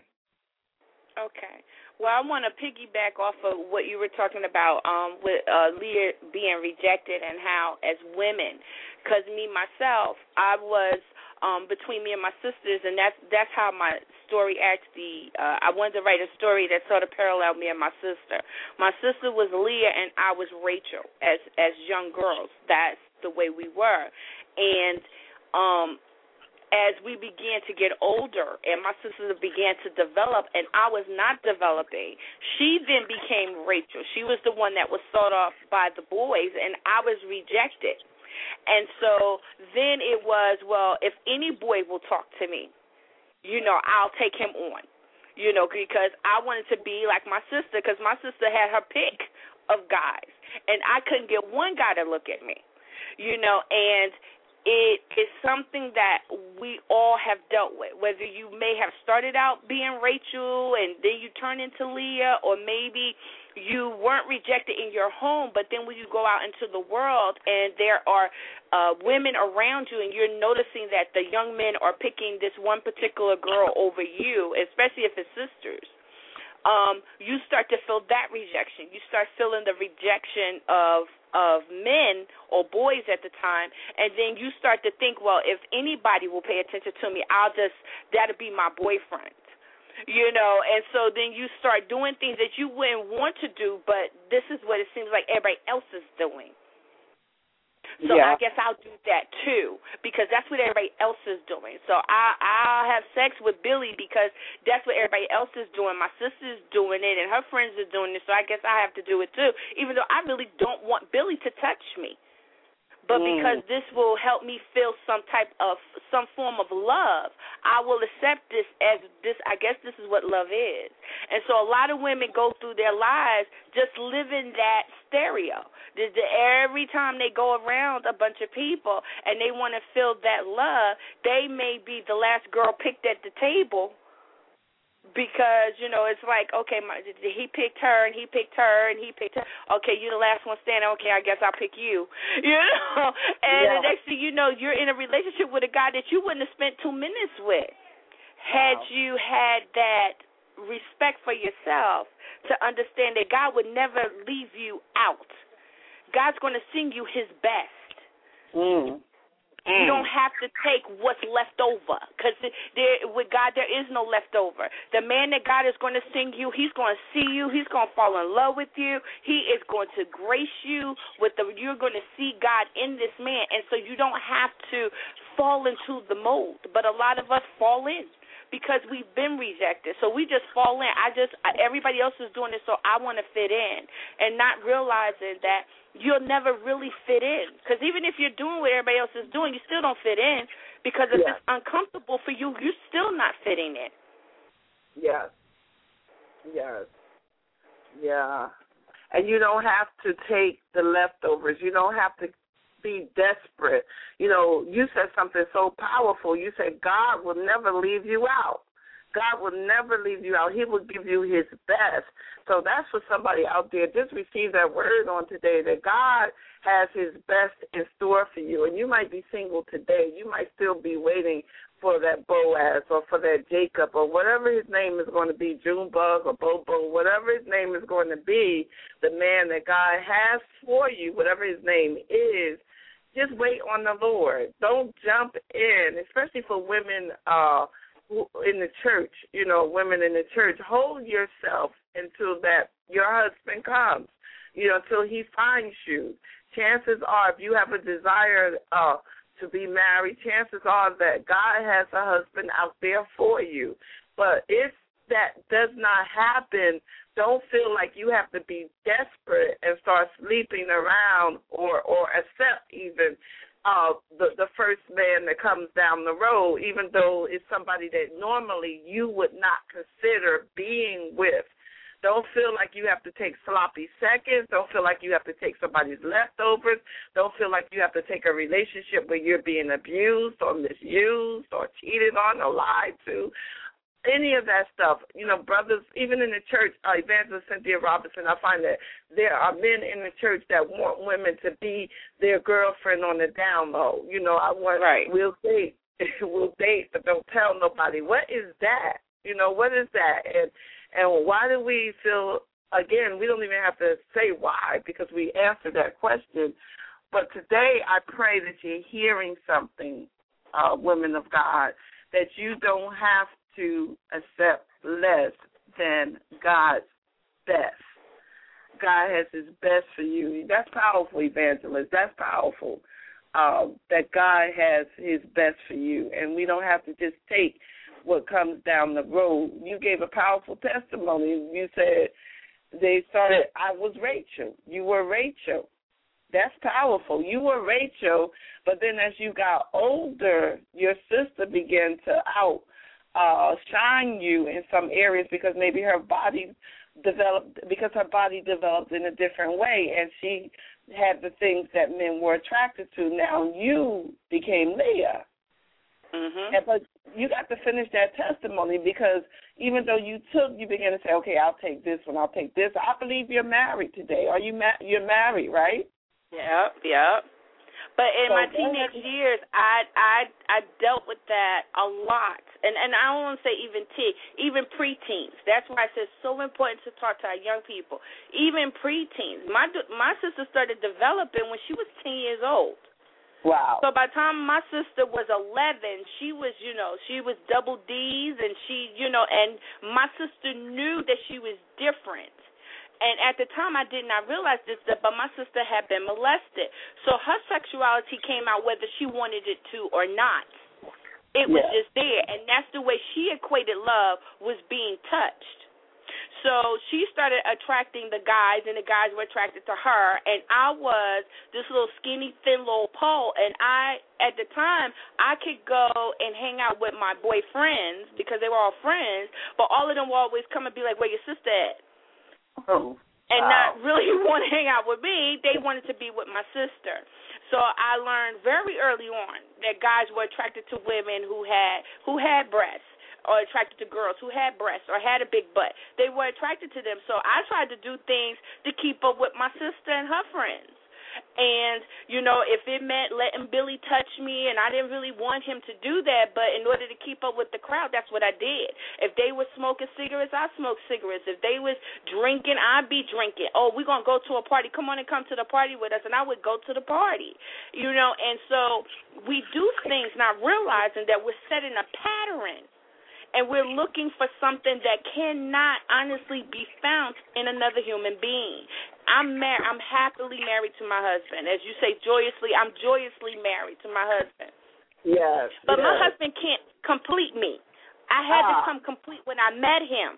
Okay. Well, I want to piggyback off of what you were talking about um, with uh, Leah being rejected and how, as women, because me, myself, I was um, between me and my sisters, and that's that's how my story actually, uh, I wanted to write a story that sort of paralleled me and my sister. My sister was Leah, and I was Rachel as, as young girls. That's the way we were. And um as we began to get older and my sisters began to develop and I was not developing, she then became Rachel. She was the one that was sought off by the boys, and I was rejected. And so then it was, well, if any boy will talk to me, you know, I'll take him on, you know, because I wanted to be like my sister, because my sister had her pick of guys, and I couldn't get one guy to look at me, you know, and it is something that we all have dealt with, whether you may have started out being Rachel and then you turn into Leah, or maybe you weren't rejected in your home, but then when you go out into the world and there are uh, women around you and you're noticing that the young men are picking this one particular girl over you, especially if it's sisters, um, you start to feel that rejection. You start feeling the rejection of of men or boys at the time, and then you start to think, well, if anybody will pay attention to me, I'll just, that'll be my boyfriend, you know, and so then you start doing things that you wouldn't want to do, but this is what it seems like everybody else is doing. So yeah. I guess I'll do that too, because that's what everybody else is doing. So I, I'll have sex with Billy because that's what everybody else is doing. My sister's doing it, and her friends are doing it, so I guess I have to do it too, even though I really don't want Billy to touch me. But mm. because this will help me feel some type of, some form of love, I will accept this as this, I guess this is what love is. And so a lot of women go through their lives just living that stereo. Every time they go around a bunch of people and they want to feel that love, they may be the last girl picked at the table. Because, you know, it's like, okay, my, he picked her, and he picked her, and he picked her. Okay, you're the last one standing. Okay, I guess I'll pick you. You know? And yeah. the next thing you know, you're in a relationship with a guy that you wouldn't have spent two minutes with had wow. you had that respect for yourself to understand that God would never leave you out. God's going to sing you his best. Mm. Mm. You don't have to take what's left over, because with God there is no leftover. The man that God is going to sing you, he's going to see you. He's going to fall in love with you. He is going to grace you with the. You're going to see God in this man, and so you don't have to fall into the mold. But a lot of us fall in because we've been rejected. So we just fall in. I just everybody else is doing it, so I want to fit in, and not realizing that you'll never really fit in. Because even if you're doing what everybody else is doing, you still don't fit in, because if yeah. it's uncomfortable for you, you're still not fitting in. Yes. Yes. Yeah. And you don't have to take the leftovers. You don't have to be desperate. You know, you said something so powerful. You said God will never leave you out. God will never leave you out. He will give you his best. So that's for somebody out there. Just receive that word on today, that God has his best in store for you. And you might be single today. You might still be waiting for that Boaz or for that Jacob or whatever his name is going to be, Junebug or Bobo, whatever his name is going to be, the man that God has for you, whatever his name is. Just wait on the Lord. Don't jump in, especially for women uh, in the church, you know, women in the church. Hold yourself until that your husband comes, you know, until he finds you. Chances are, if you have a desire uh, to be married, chances are that God has a husband out there for you. But if that does not happen, don't feel like you have to be desperate and start sleeping around or, or accept even uh, the, the first man that comes down the road, even though it's somebody that normally you would not consider being with. Don't feel like you have to take sloppy seconds. Don't feel like you have to take somebody's leftovers. Don't feel like you have to take a relationship where you're being abused or misused or cheated on or lied to. Any of that stuff, you know, brothers, even in the church, uh, Evangelist Cynthia Robinson, I find that there are men in the church that want women to be their girlfriend on the down low. You know, I want, right. we'll date, we'll date, but don't tell nobody. What is that? You know, what is that? And and why do we feel, again, we don't even have to say why because we answered that question. But today I pray that you're hearing something, uh, women of God, that you don't have to accept less than God's best. God has his best for you. That's powerful, Evangelist. That's powerful, um, that God has his best for you, and we don't have to just take what comes down the road. You gave a powerful testimony. You said they started, I was Rachel. You were Rachel. That's powerful. You were Rachel, but then as you got older, your sister began to out uh, shine you in some areas because maybe her body developed, because her body developed in a different way, and she had the things that men were attracted to. Now you became Leah. Mm-hmm. And, but you got to finish that testimony because even though you took, you began to say, okay, I'll take this one, I'll take this. I believe you're married today. Are you ma- you're married, right? Yep, yep. But in so my teenage years, I I I dealt with that a lot, and and I don't want to say even teen, even preteens. That's why I say it's so important to talk to our young people, even preteens. My my sister started developing when she was ten years old. Wow. So by the time my sister was eleven, she was, you know, she was double D's, and she, you know, and my sister knew that she was different. And at the time, I did not realize this, but my sister had been molested. So her sexuality came out whether she wanted it to or not. It was yeah. just there, and that's the way she equated love, was being touched. So she started attracting the guys, and the guys were attracted to her, and I was this little skinny, thin little pole, and I, at the time, I could go and hang out with my boyfriends because they were all friends, but all of them would always come and be like, where your sister at? Oh, and wow. not really want to hang out with me. They wanted to be with my sister. So I learned very early on that guys were attracted to women who had who had breasts, or attracted to girls who had breasts or had a big butt. They were attracted to them. So I tried to do things to keep up with my sister and her friends. And, you know, if it meant letting Billy touch me, and I didn't really want him to do that, but in order to keep up with the crowd, that's what I did. If they were smoking cigarettes, I smoked cigarettes. If they was drinking, I'd be drinking. Oh, we're going to go to a party. Come on and come to the party with us, and I would go to the party. You know, and so we do things not realizing that we're setting a pattern. And we're looking for something that cannot honestly be found in another human being. I'm mar- I'm happily married to my husband. As you say, joyously, I'm joyously married to my husband. Yes. But yes. my husband can't complete me. I had ah. to come complete when I met him.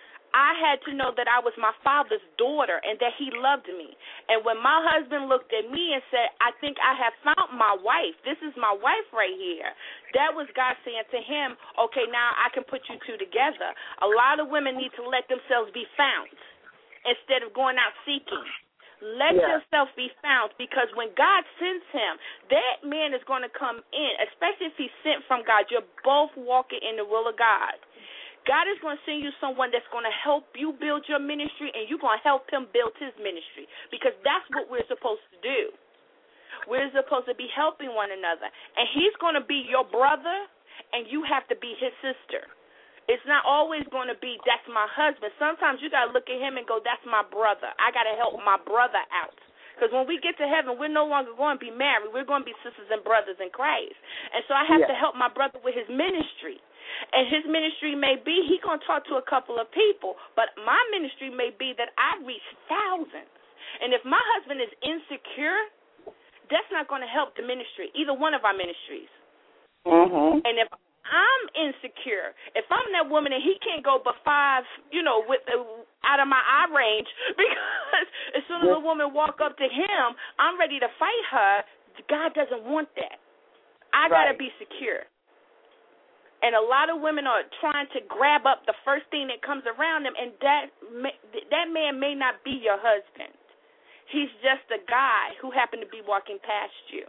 I had to know that I was my father's daughter and that he loved me. And when my husband looked at me and said, I think I have found my wife. This is my wife right here. That was God saying to him, okay, now I can put you two together. A lot of women need to let themselves be found instead of going out seeking. Let yeah. yourself be found, because when God sends him, that man is going to come in, especially if he's sent from God. You're both walking in the will of God. God is going to send you someone that's going to help you build your ministry, and you're going to help him build his ministry, because that's what we're supposed to do. We're supposed to be helping one another, and he's going to be your brother, and you have to be his sister. It's not always going to be, that's my husband. Sometimes you got to look at him and go, that's my brother. I got to help my brother out. Because when we get to heaven, we're no longer going to be married. We're going to be sisters and brothers in Christ. And so I have yeah. to help my brother with his ministry. And his ministry may be, he's going to talk to a couple of people, but my ministry may be that I reach thousands. And if my husband is insecure, that's not going to help the ministry, either one of our ministries. Mm-hmm. And if I'm insecure, if I'm that woman and he can't go but five, you know, with uh, out of my eye range, because as soon as a woman walk up to him, I'm ready to fight her, God doesn't want that. I got to right. be secure. And a lot of women are trying to grab up the first thing that comes around them, and that that man may not be your husband. He's just a guy who happened to be walking past you.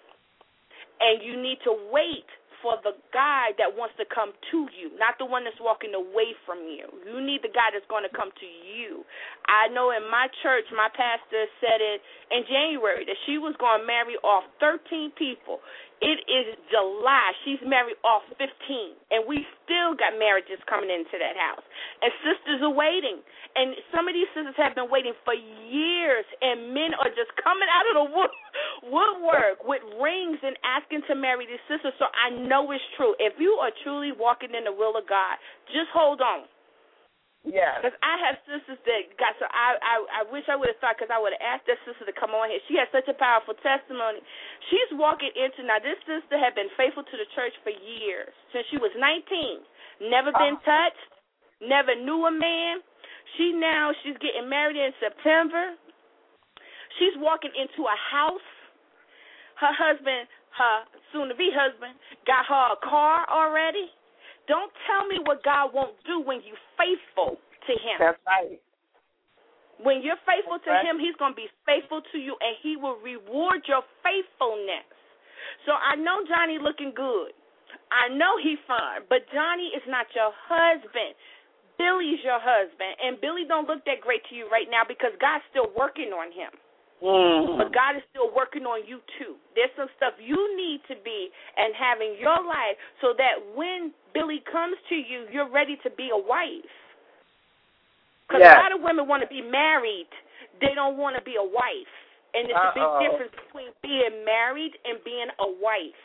And you need to wait for the guy that wants to come to you, not the one that's walking away from you. You need the guy that's going to come to you. I know in my church, my pastor said it in January that she was going to marry off thirteen people. It is July. She's married off fifteen, and we still got marriages coming into that house. And sisters are waiting. And some of these sisters have been waiting for years, and men are just coming out of the wood, woodwork with rings and asking to marry these sisters. So I know it's true. If you are truly walking in the will of God, just hold on. Yeah. Because I have sisters that got so I, I, I wish I would have thought, because I would have asked that sister to come on here. She has such a powerful testimony. She's walking into, now this sister had been faithful to the church for years, since she was nineteen. Never been uh-huh. touched, never knew a man. She now, she's getting married in September. She's walking into a house. Her husband, her soon-to-be husband, got her a car already. Don't tell me what God won't do when you're faithful to him. That's right. When you're faithful That's to right. him, he's going to be faithful to you, and he will reward your faithfulness. So I know Johnny looking good. I know he's fine, but Johnny is not your husband. Billy's your husband, and Billy don't look that great to you right now because God's still working on him. Mm. But God is still working on you, too. There's some stuff you need to be and have in your life so that when Billy comes to you, you're ready to be a wife. Because yes. a lot of women want to be married. They don't want to be a wife. And there's Uh-oh. a big difference between being married and being a wife.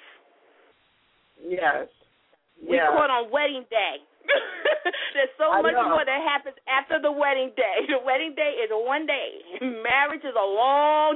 Yes. We yes. caught on wedding day. There's so I much know. more that happens after the wedding day. The wedding day is one day. Marriage is a long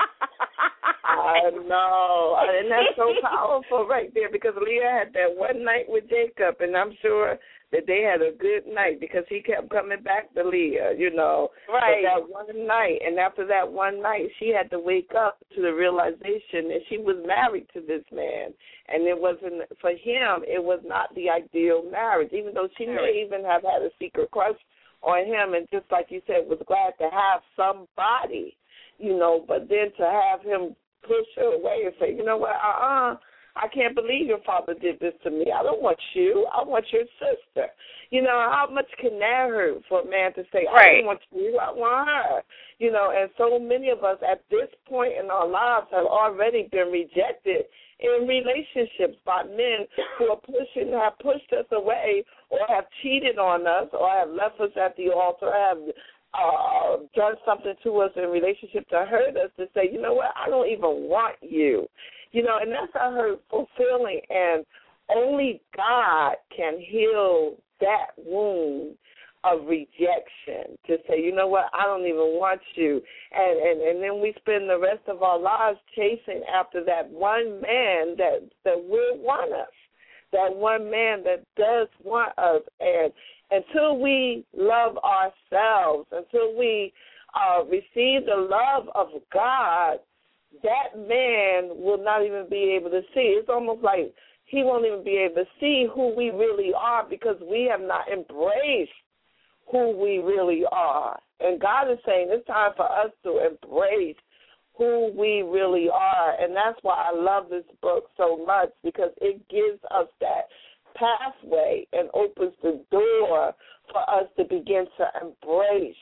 time. I know. And that's so powerful right there, because Leah had that one night with Jacob, and I'm sure that they had a good night because he kept coming back to Leah, you know. Right. But that one night, and after that one night, she had to wake up to the realization that she was married to this man. And it wasn't, for him, it was not the ideal marriage, even though she may even have had a secret crush on him, and just like you said, was glad to have somebody, you know, but then to have him push her away and say, you know what, uh-uh, I can't believe your father did this to me. I don't want you. I want your sister. You know, how much can that hurt for a man to say, right. I don't want you, I want her. You know, and so many of us at this point in our lives have already been rejected in relationships by men who are pushing, have pushed us away, or have cheated on us, or have left us at the altar, have uh, done something to us in relationship to hurt us, to say, you know what, I don't even want you. You know, and that's a hurtful feeling, and only God can heal that wound of rejection, to say, you know what, I don't even want you. And, and, and then we spend the rest of our lives chasing after that one man that, that will want us, that one man that does want us. And until we love ourselves, until we uh, receive the love of God, that man will not even be able to see. It's almost like he won't even be able to see who we really are, because we have not embraced who we really are. And God is saying it's time for us to embrace who we really are. And that's why I love this book so much, because it gives us that pathway and opens the door for us to begin to embrace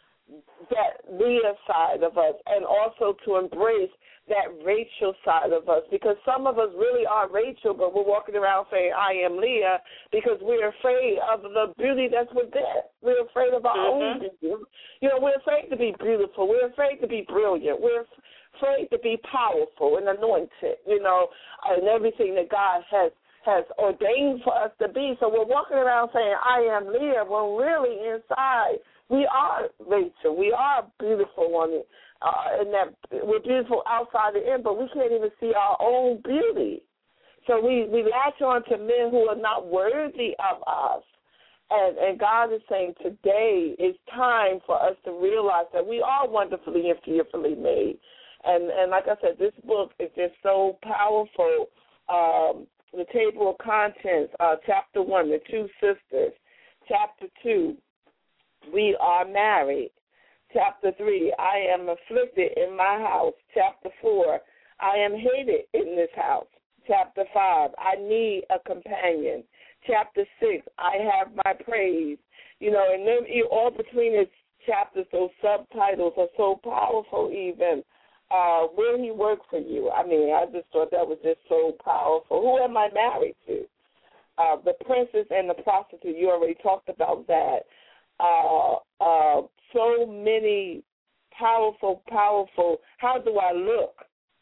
that Leah side of us, and also to embrace that Rachel side of us, because some of us really are Rachel, but we're walking around saying, I am Leah, because we're afraid of the beauty that's within. We're afraid of our mm-hmm. own beauty. You know, we're afraid to be beautiful. We're afraid to be brilliant. We're afraid to be powerful and anointed, you know, and everything that God has has ordained for us to be. So we're walking around saying, I am Leah, when really inside we are Rachel. We are beautiful on it. Uh, and that we're beautiful outside the in, but we can't even see our own beauty. So we, we latch on to men who are not worthy of us. And, and God is saying today it's time for us to realize that we are wonderfully and fearfully made. And, and like I said, this book is just so powerful. Um, the table of contents, uh, chapter one, the two sisters. Chapter two, we are married. Chapter three, I am afflicted in my house. Chapter four, I am hated in this house. Chapter five, I need a companion. Chapter six, I have my praise. You know, and then all between its chapters, those subtitles are so powerful even. Uh, will he work for you? I mean, I just thought that was just so powerful. Who am I married to? Uh, the princess and the prostitute, you already talked about that. Uh, uh, so many powerful, powerful, how do I look?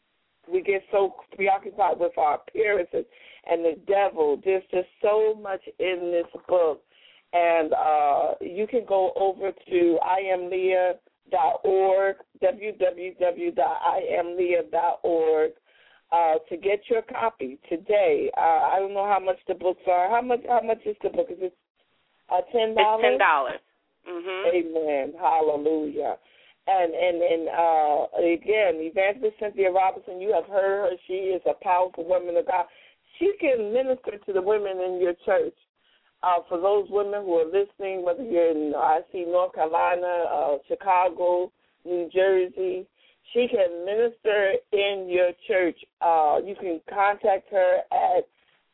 We get so preoccupied with our appearances and the devil. There's just so much in this book. And uh, you can go over to I am leah dot org, w w w dot i am leah dot org, uh, to get your copy today. Uh, I don't know how much the books are. How much How much is the book? Is it uh, ten dollars? It's ten dollars. Mm-hmm. Amen. Hallelujah. And, and, and uh, again, Evangelist Cynthia Robinson, you have heard her. She is a powerful woman of God. She can minister to the women in your church. Uh, for those women who are listening, whether you're in, I see North Carolina, uh, Chicago, New Jersey, she can minister in your church. Uh, you can contact her at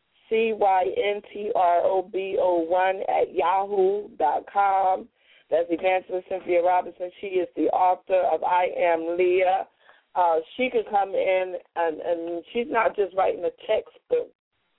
C Y N T R O B O one at yahoo dot com. That's Evangelist Cynthia Robinson. She is the author of I Am Leah. Uh, she can come in, and, and she's not just writing a textbook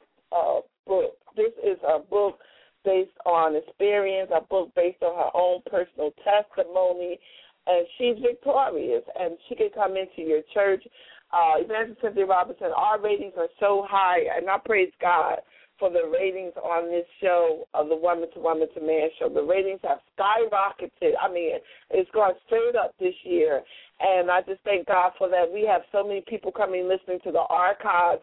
uh, book. This is a book based on experience, a book based on her own personal testimony, and she's victorious, and she can come into your church. Uh, Evangelist Cynthia Robinson, our ratings are so high, and I praise God for the ratings on this show of the Woman to Woman to Man show. The ratings have skyrocketed. I mean, it's gone straight up this year, and I just thank God for that. We have so many people coming listening to the archives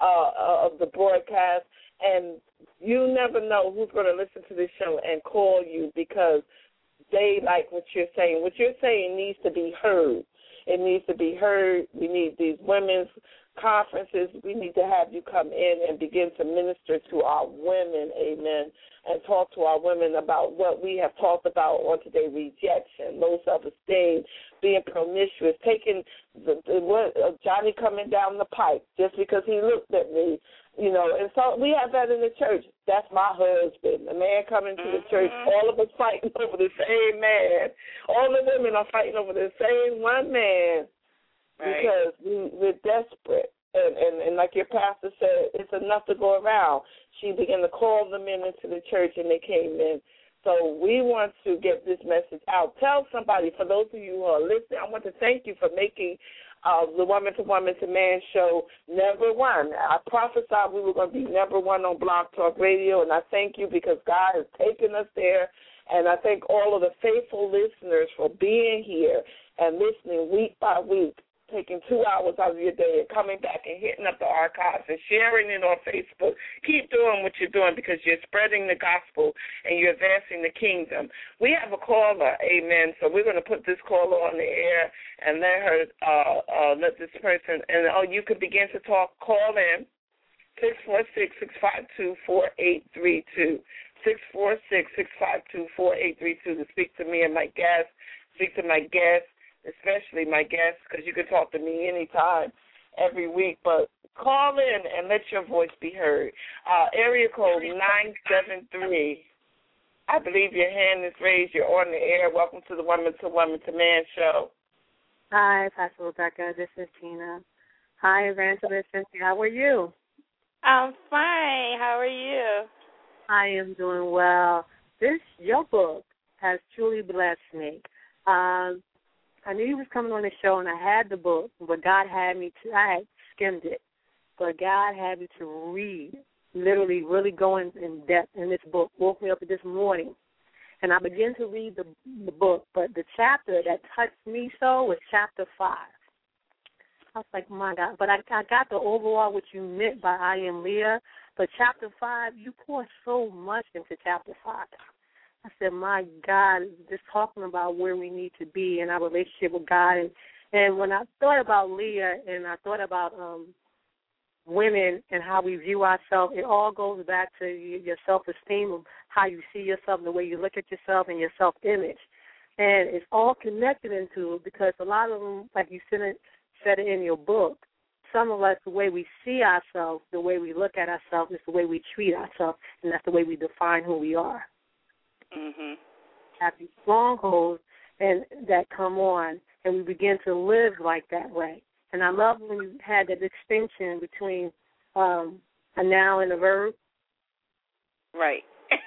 uh, of the broadcast, and you never know who's going to listen to this show and call you because they like what you're saying. What you're saying needs to be heard. It needs to be heard. We need these women's conferences. We need to have you come in and begin to minister to our women, amen, and talk to our women about what we have talked about on today: rejection, low self-esteem, being promiscuous, taking the, the what, uh, Johnny coming down the pipe just because he looked at me. You know, and so we have that in the church. That's my husband. The man coming to the church, all of us fighting over the same man. All the women are fighting over the same one man right. because we, we're desperate. And, and, and like your pastor said, it's enough to go around. She began to call the men into the church, and they came in. So we want to get this message out. Tell somebody, for those of you who are listening, I want to thank you for making Uh, the Woman to Woman to Man show number one. I prophesied we were going to be number one on Blog Talk Radio, and I thank you because God has taken us there. And I thank all of the faithful listeners for being here and listening week by week, taking two hours out of your day and coming back and hitting up the archives and sharing it on Facebook. Keep doing what you're doing because you're spreading the gospel and you're advancing the kingdom. We have a caller, amen, so we're going to put this caller on the air and let her, uh, uh, let this person, and oh, you can begin to talk. Call in, six four six, six five two, four eight three two, six four six, six five two, four eight three two to speak to me and my guest, speak to my guest, especially my guests, because you can talk to me anytime, every week. But call in and let your voice be heard. Uh, area code nine seven three. I believe your hand is raised. You're on the air. Welcome to the Woman to Woman to Man show. Hi, Pastor Rebecca. This is Tina. Hi, Evangelist Cynthia. How are you? I'm fine. How are you? I am doing well. This, your book has truly blessed me. Um, I knew you was coming on the show, and I had the book, but God had me to, I had skimmed it, but God had me to read, literally really going in depth in this book. Woke me up this morning, and I began to read the, the book, but the chapter that touched me so was chapter five. I was like, my God, but I, I got the overall what you meant by I Am Leah, but chapter five, you pour so much into chapter five. I said, my God, just talking about where we need to be in our relationship with God and, And when I thought about Leah and I thought about um, women and how we view ourselves, it all goes back to your self-esteem, of how you see yourself, the way you look at yourself, and your self-image. And it's all connected into it because a lot of them, like you said it, said it in your book, some of us, the way we see ourselves, the way we look at ourselves, is the way we treat ourselves, and that's the way we define who we are. Mm-hmm. Have these strongholds and that come on, and we begin to live like that way. And I love when you had that distinction between um, a noun and a verb. Right.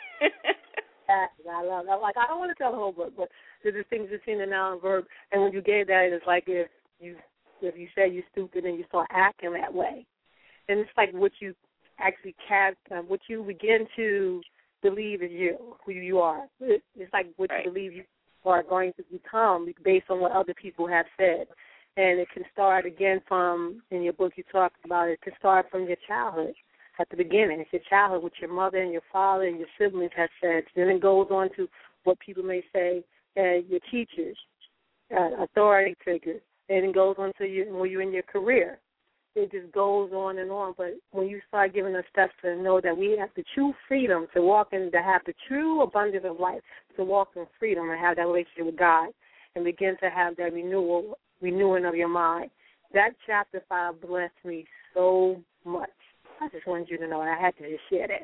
I love that. Like, I don't want to tell the whole book, but there's a distinction between a noun and verb. And when you gave that, it's like if you if you say you're stupid and you start acting that way. And it's like what you actually cast, uh, what you begin to believe is you, who you are. It's like what right. you believe you are going to become based on what other people have said. And it can start, again, from, in your book you talked about, it can start from your childhood at the beginning. It's your childhood, what your mother and your father and your siblings have said. Then it goes on to what people may say, uh, your teachers, uh, authority figures. And it goes on to you when you're in your career. It just goes on and on. But when you start giving us steps to know that we have the true freedom to walk in, to have the true abundance of life, to walk in freedom and have that relationship with God and begin to have that renewal, renewing of your mind. That chapter five blessed me so much. I just wanted you to know, and I had to just share that.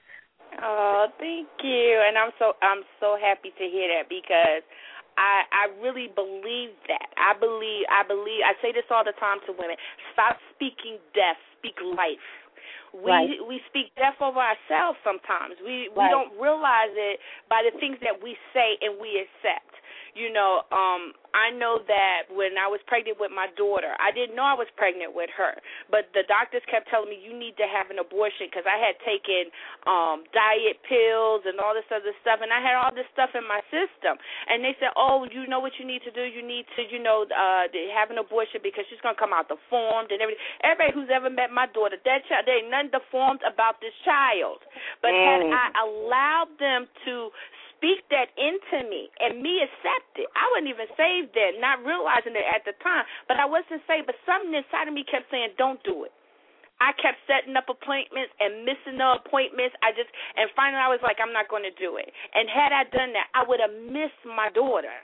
Oh, thank you. And I'm so I'm so happy to hear that because I, I really believe that. I believe, I believe, I say this all the time to women, stop speaking death, speak life. We right. we speak death over ourselves sometimes. We, right. we don't realize it by the things that we say and we accept. You know, um, I know that when I was pregnant with my daughter, I didn't know I was pregnant with her, but the doctors kept telling me you need to have an abortion because I had taken um, diet pills and all this other stuff, and I had all this stuff in my system. And they said, oh, you know what you need to do? You need to, you know, uh, have an abortion because she's going to come out deformed and everything. Everybody who's ever met my daughter, that child, there ain't nothing deformed about this child. But mm. had I allowed them to speak that into me and me accept it. I wasn't even saved then, not realizing it at the time, but I wasn't saved. But something inside of me kept saying, don't do it. I kept setting up appointments and missing the appointments. I just, and finally I was like, I'm not going to do it. And had I done that, I would have missed my daughter.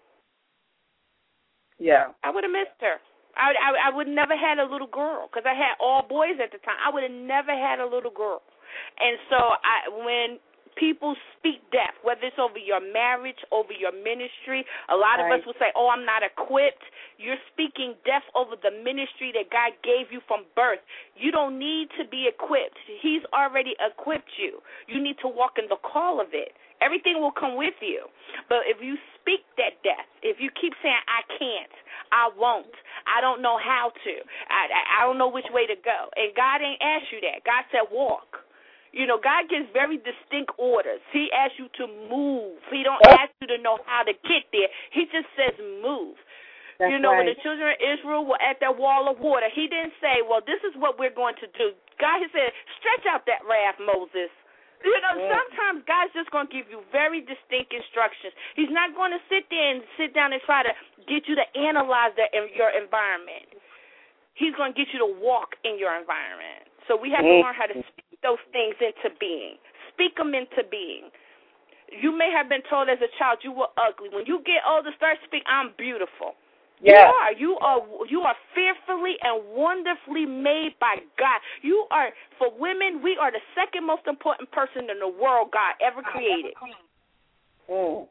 Yeah. I would have missed her. I, I, I would have never had a little girl because I had all boys at the time. I would have never had a little girl. And so I, when people speak death, whether it's over your marriage, over your ministry. A lot right. of us will say, oh, I'm not equipped. You're speaking death over the ministry that God gave you from birth. You don't need to be equipped. He's already equipped you. You need to walk in the call of it. Everything will come with you. But if you speak that death, if you keep saying, I can't, I won't, I don't know how to, I, I, I don't know which way to go, and God ain't asked you that. God said walk. You know, God gives very distinct orders. He asks you to move. He don't ask you to know how to get there. He just says move. That's you know, right. When the children of Israel were at that wall of water, he didn't say, well, this is what we're going to do. God has said, stretch out that raft, Moses. You know, yeah. Sometimes God's just going to give you very distinct instructions. He's not going to sit there and sit down and try to get you to analyze that in your environment. He's going to get you to walk in your environment. So we have to learn how to speak those things into being. Speak them into being. You may have been told as a child you were ugly. When you get older, start speaking, I'm beautiful. Yeah. You are. You are you are fearfully and wonderfully made by God. You are, for women, we are the second most important person in the world God ever created. Mm.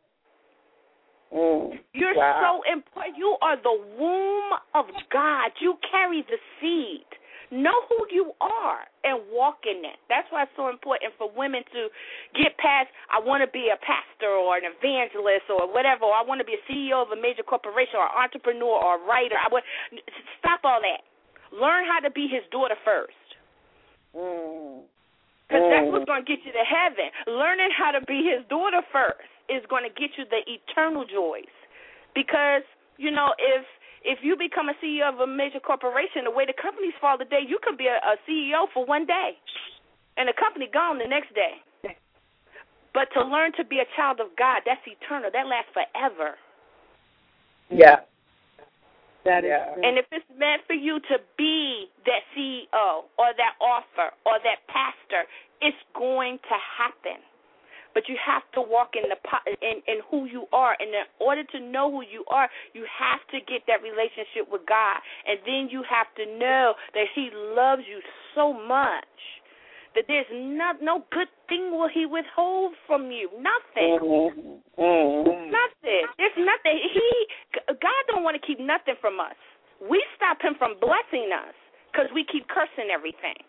Mm. You're wow. so important. You are the womb of God. You carry the seed. Know who you are and walk in that. That's why it's so important for women to get past, I want to be a pastor or an evangelist or whatever, or I want to be a C E O of a major corporation or an entrepreneur or a writer. I want, stop all that. Learn how to be his daughter first. Because mm. mm. that's what's going to get you to heaven. Learning how to be his daughter first is going to get you the eternal joys. Because, you know, if If you become a C E O of a major corporation, the way the companies fall today, you could be a, a C E O for one day, and the company gone the next day. But to learn to be a child of God, that's eternal. That lasts forever. Yeah. That is yeah. true. And if it's meant for you to be that C E O or that author or that pastor, it's going to happen. But you have to walk in the in, in who you are. And in order to know who you are, you have to get that relationship with God. And then you have to know that he loves you so much that there's not, no good thing will he withhold from you. Nothing. Mm-hmm. Mm-hmm. Nothing. There's nothing. He, God don't want to keep nothing from us. We stop him from blessing us because we keep cursing everything.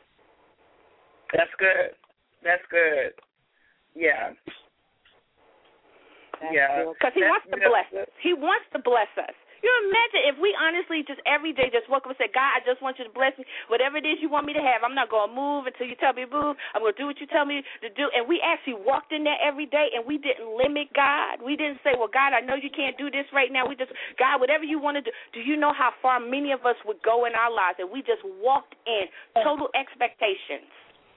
That's good. That's good. Yeah. That's yeah. Because he wants to bless us. He wants to bless us. You imagine if we honestly just every day just woke up and said, God, I just want you to bless me. Whatever it is you want me to have, I'm not going to move until you tell me to move. I'm going to do what you tell me to do. And we actually walked in there every day and we didn't limit God. We didn't say, well, God, I know you can't do this right now. We just, God, whatever you want to do. Do you know how far many of us would go in our lives? And we just walked in total expectations.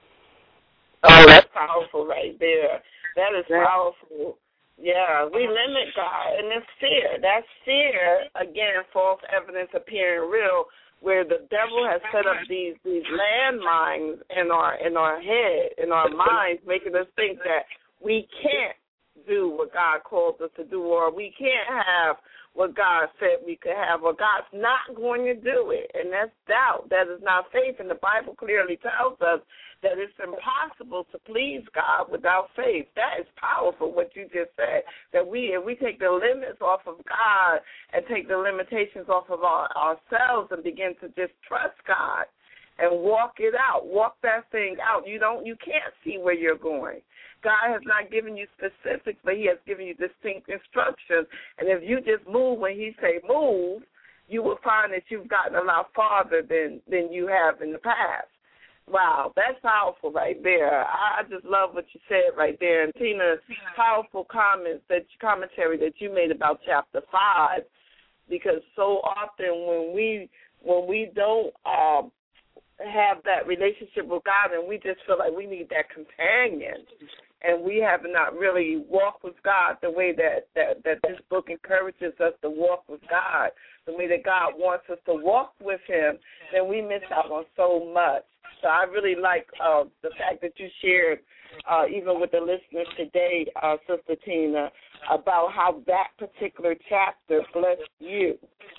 Oh, that's powerful right there. That is powerful. Yeah, we limit God, and it's fear. That's fear, again, false evidence appearing real, where the devil has set up these these landmines in our in our head, in our minds, making us think that we can't do what God called us to do, or we can't have what God said we could have, or God's not going to do it. And that's doubt. That is not faith. And the Bible clearly tells us that it's impossible to please God without faith. That is powerful, what you just said, that we, if we take the limits off of God and take the limitations off of our, ourselves and begin to just trust God and walk it out, walk that thing out. You don't, you can't see where you're going. God has not given you specifics, but he has given you distinct instructions. And if you just move when he say move, you will find that you've gotten a lot farther than, than you have in the past. Wow, that's powerful right there. I just love what you said right there. And Tina, powerful comments, that commentary that you made about chapter five, because so often when we when we don't uh, have that relationship with God and we just feel like we need that companion, and we have not really walked with God the way that, that, that this book encourages us to walk with God, the way that God wants us to walk with him, then we miss out on so much. So I really like uh, the fact that you shared, uh, even with the listeners today, uh, Sister Tina, about how that particular chapter blessed you.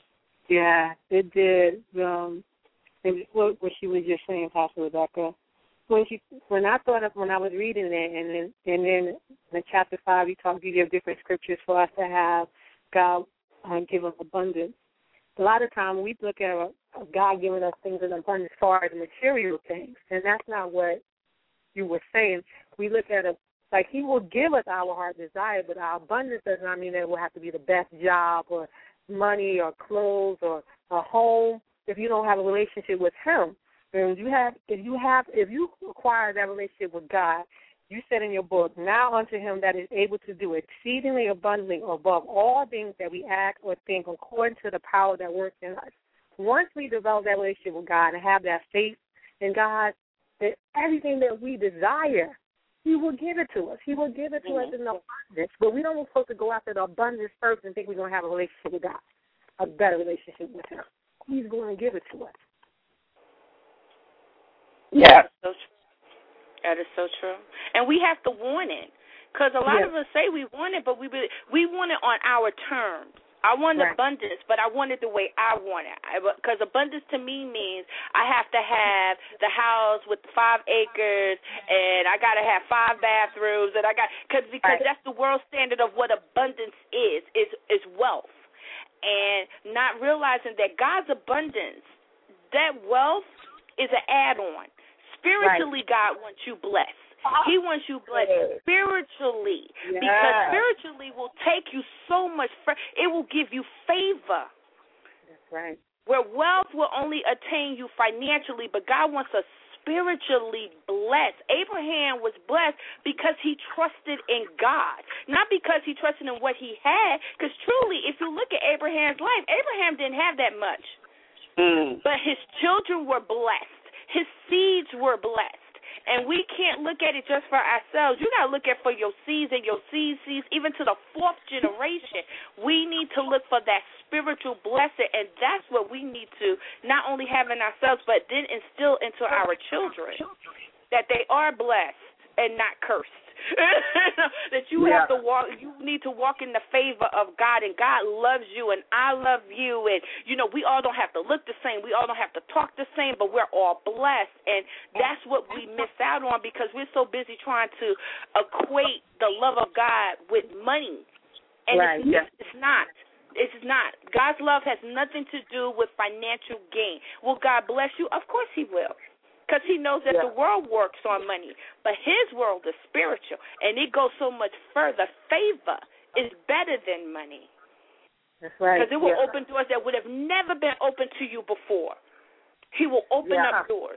Yeah, it did. Um, and what, what she was just saying, Pastor Rebecca, when she, when I thought of when I was reading it, and then and then in chapter five, you talk, you give different scriptures for us to have God uh, give us abundance. A lot of times we look at a, a God giving us things in abundance as far as material things, and that's not what you were saying. We look at it like he will give us our heart desire, but our abundance does not mean that it will have to be the best job or money or clothes or a home if you don't have a relationship with him. And you have, if you have, if you acquire that relationship with God, you said in your book, now unto him that is able to do exceedingly abundantly above all things that we ask or think, according to the power that works in us. Once we develop that relationship with God and have that faith in God, that everything that we desire, he will give it to us. He will give it to mm-hmm. us in abundance. But we don't supposed to go after the abundance first and think we're going to have a relationship with God, a better relationship with him. He's going to give it to us. Yeah. So true. That is so true. And we have to want it, because a lot yes. of us say we want it, but we we want it on our terms. I want right. abundance, but I want it the way I want it. Because abundance to me means I have to have the house with five acres, and I got to have five bathrooms, and I got cause, because right. that's the world standard of what abundance is, is is wealth. And not realizing that God's abundance, that wealth is an add-on. Spiritually, right. God wants you blessed. He wants you blessed spiritually, yeah. because spiritually will take you so much. Fr- it will give you favor. That's right. Where wealth will only attain you financially, but God wants us spiritually blessed. Abraham was blessed because he trusted in God, not because he trusted in what he had. Because truly, if you look at Abraham's life, Abraham didn't have that much, mm. but his children were blessed. His seeds were blessed. And we can't look at it just for ourselves. You got to look at it for your seeds and your seed seeds, even to the fourth generation. We need to look for that spiritual blessing, and that's what we need to not only have in ourselves, but then instill into our children, that they are blessed and not cursed. That you yeah. have to walk, you need to walk in the favor of God, and God loves you, and I love you, and you know we all don't have to look the same, we all don't have to talk the same, but we're all blessed, and that's what we miss out on because we're so busy trying to equate the love of God with money, and right. it's, yeah. it's not. It's not. God's love has nothing to do with financial gain. Will God bless you? Of course He will. Because He knows that yeah. the world works on money. But His world is spiritual, and it goes so much further. Favor is better than money. That's right. Because it will yeah. open doors that would have never been open to you before. He will open yeah. up doors.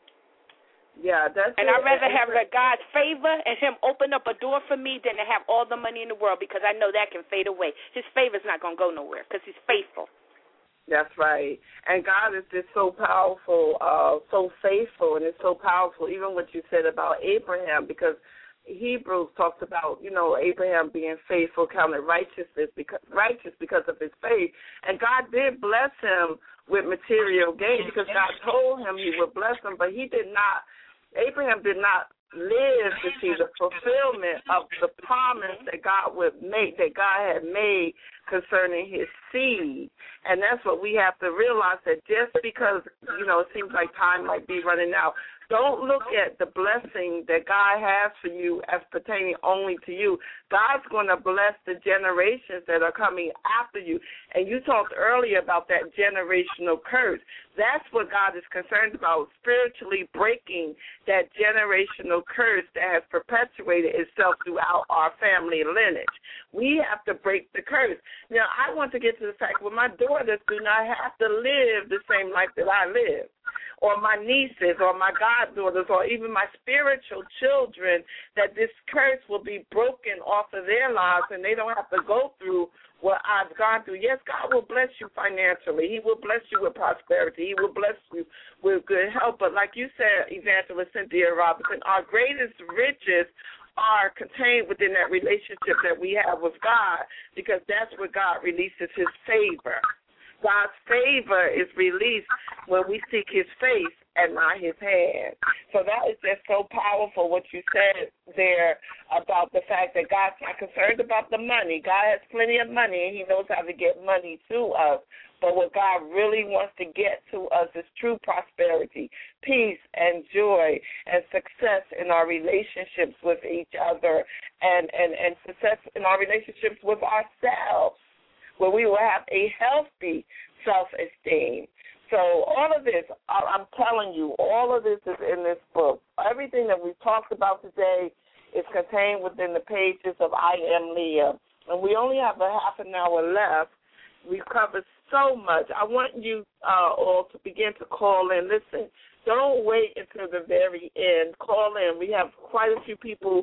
Yeah, that's And it. I'd rather have God's favor and Him open up a door for me than to have all the money in the world, because I know that can fade away. His favor's not going to go nowhere because He's faithful. That's right. And God is just so powerful, uh, so faithful, and it's so powerful, even what you said about Abraham, because Hebrews talks about, you know, Abraham being faithful, counted righteousness because, righteous because of his faith. And God did bless him with material gain because God told him He would bless him, but he did not, Abraham did not live to see the fulfillment of the promise that God would make, that God had made concerning His seed. And that's what we have to realize, that just because, you know, it seems like time might be running out, don't look at the blessing that God has for you as pertaining only to you. God's going to bless the generations that are coming after you. And you talked earlier about that generational curse. That's what God is concerned about, spiritually breaking that generational curse that has perpetuated itself throughout our family lineage. We have to break the curse. Now, I want to get to the fact where my daughters do not have to live the same life that I live, or my nieces, or my goddaughters, or even my spiritual children, that this curse will be broken off of their lives and they don't have to go through what I've gone through. Yes, God will bless you financially. He will bless you with prosperity. He will bless you with good health. But like you said, Evangelist Cynthia Robinson, our greatest riches are contained within that relationship that we have with God, because that's where God releases His favor. God's favor is released when we seek His face and not His hand. So that is just so powerful what you said there about the fact that God's not concerned about the money. God has plenty of money, and He knows how to get money to us. But what God really wants to get to us is true prosperity, peace, and joy, and success in our relationships with each other, and, and, and success in our relationships with ourselves, where we will have a healthy self-esteem. So all of this, I'm telling you, all of this is in this book. Everything that we've talked about today is contained within the pages of I Am Leah. And we only have a half an hour left. We've covered so much. I want you uh, all to begin to call in. Listen, don't wait until the very end. Call in. We have quite a few people,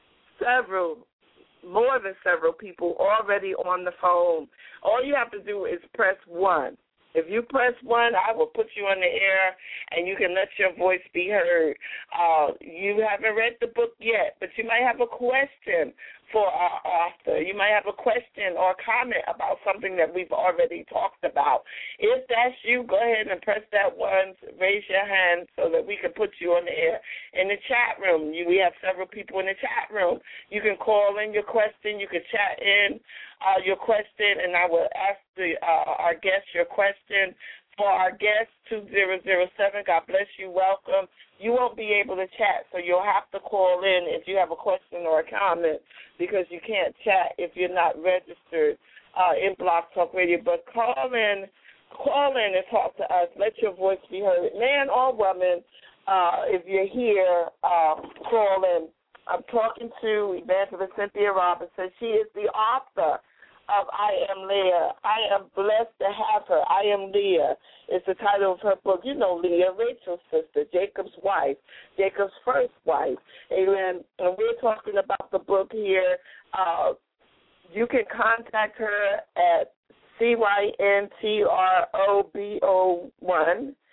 several more than several people already on the phone. All you have to do is press one. If you press one, I will put you on the air, and you can let your voice be heard. Uh, you haven't read the book yet, but you might have a question for our author. You might have a question or comment about something that we've already talked about. If that's you, go ahead and press that one, raise your hand so that we can put you on the air. In the chat room, you, we have several people in the chat room. You can call in your question. You can chat in uh, your question, and I will ask the, uh, our guest your question. For our guest, two zero zero seven, God bless you, welcome. You won't be able to chat, so you'll have to call in if you have a question or a comment, because you can't chat if you're not registered uh, in Blog Talk Radio. But call in, call in and talk to us. Let your voice be heard. Man or woman, uh, if you're here, uh, call in. I'm talking to Evangelist Cynthia Robinson. She is the author of I Am Leah. I am blessed to have her. I Am Leah is the title of her book. You know Leah, Rachel's sister, Jacob's wife, Jacob's first wife. Amen. And we're talking about the book here. Uh, you can contact her at C Y N T R O B O one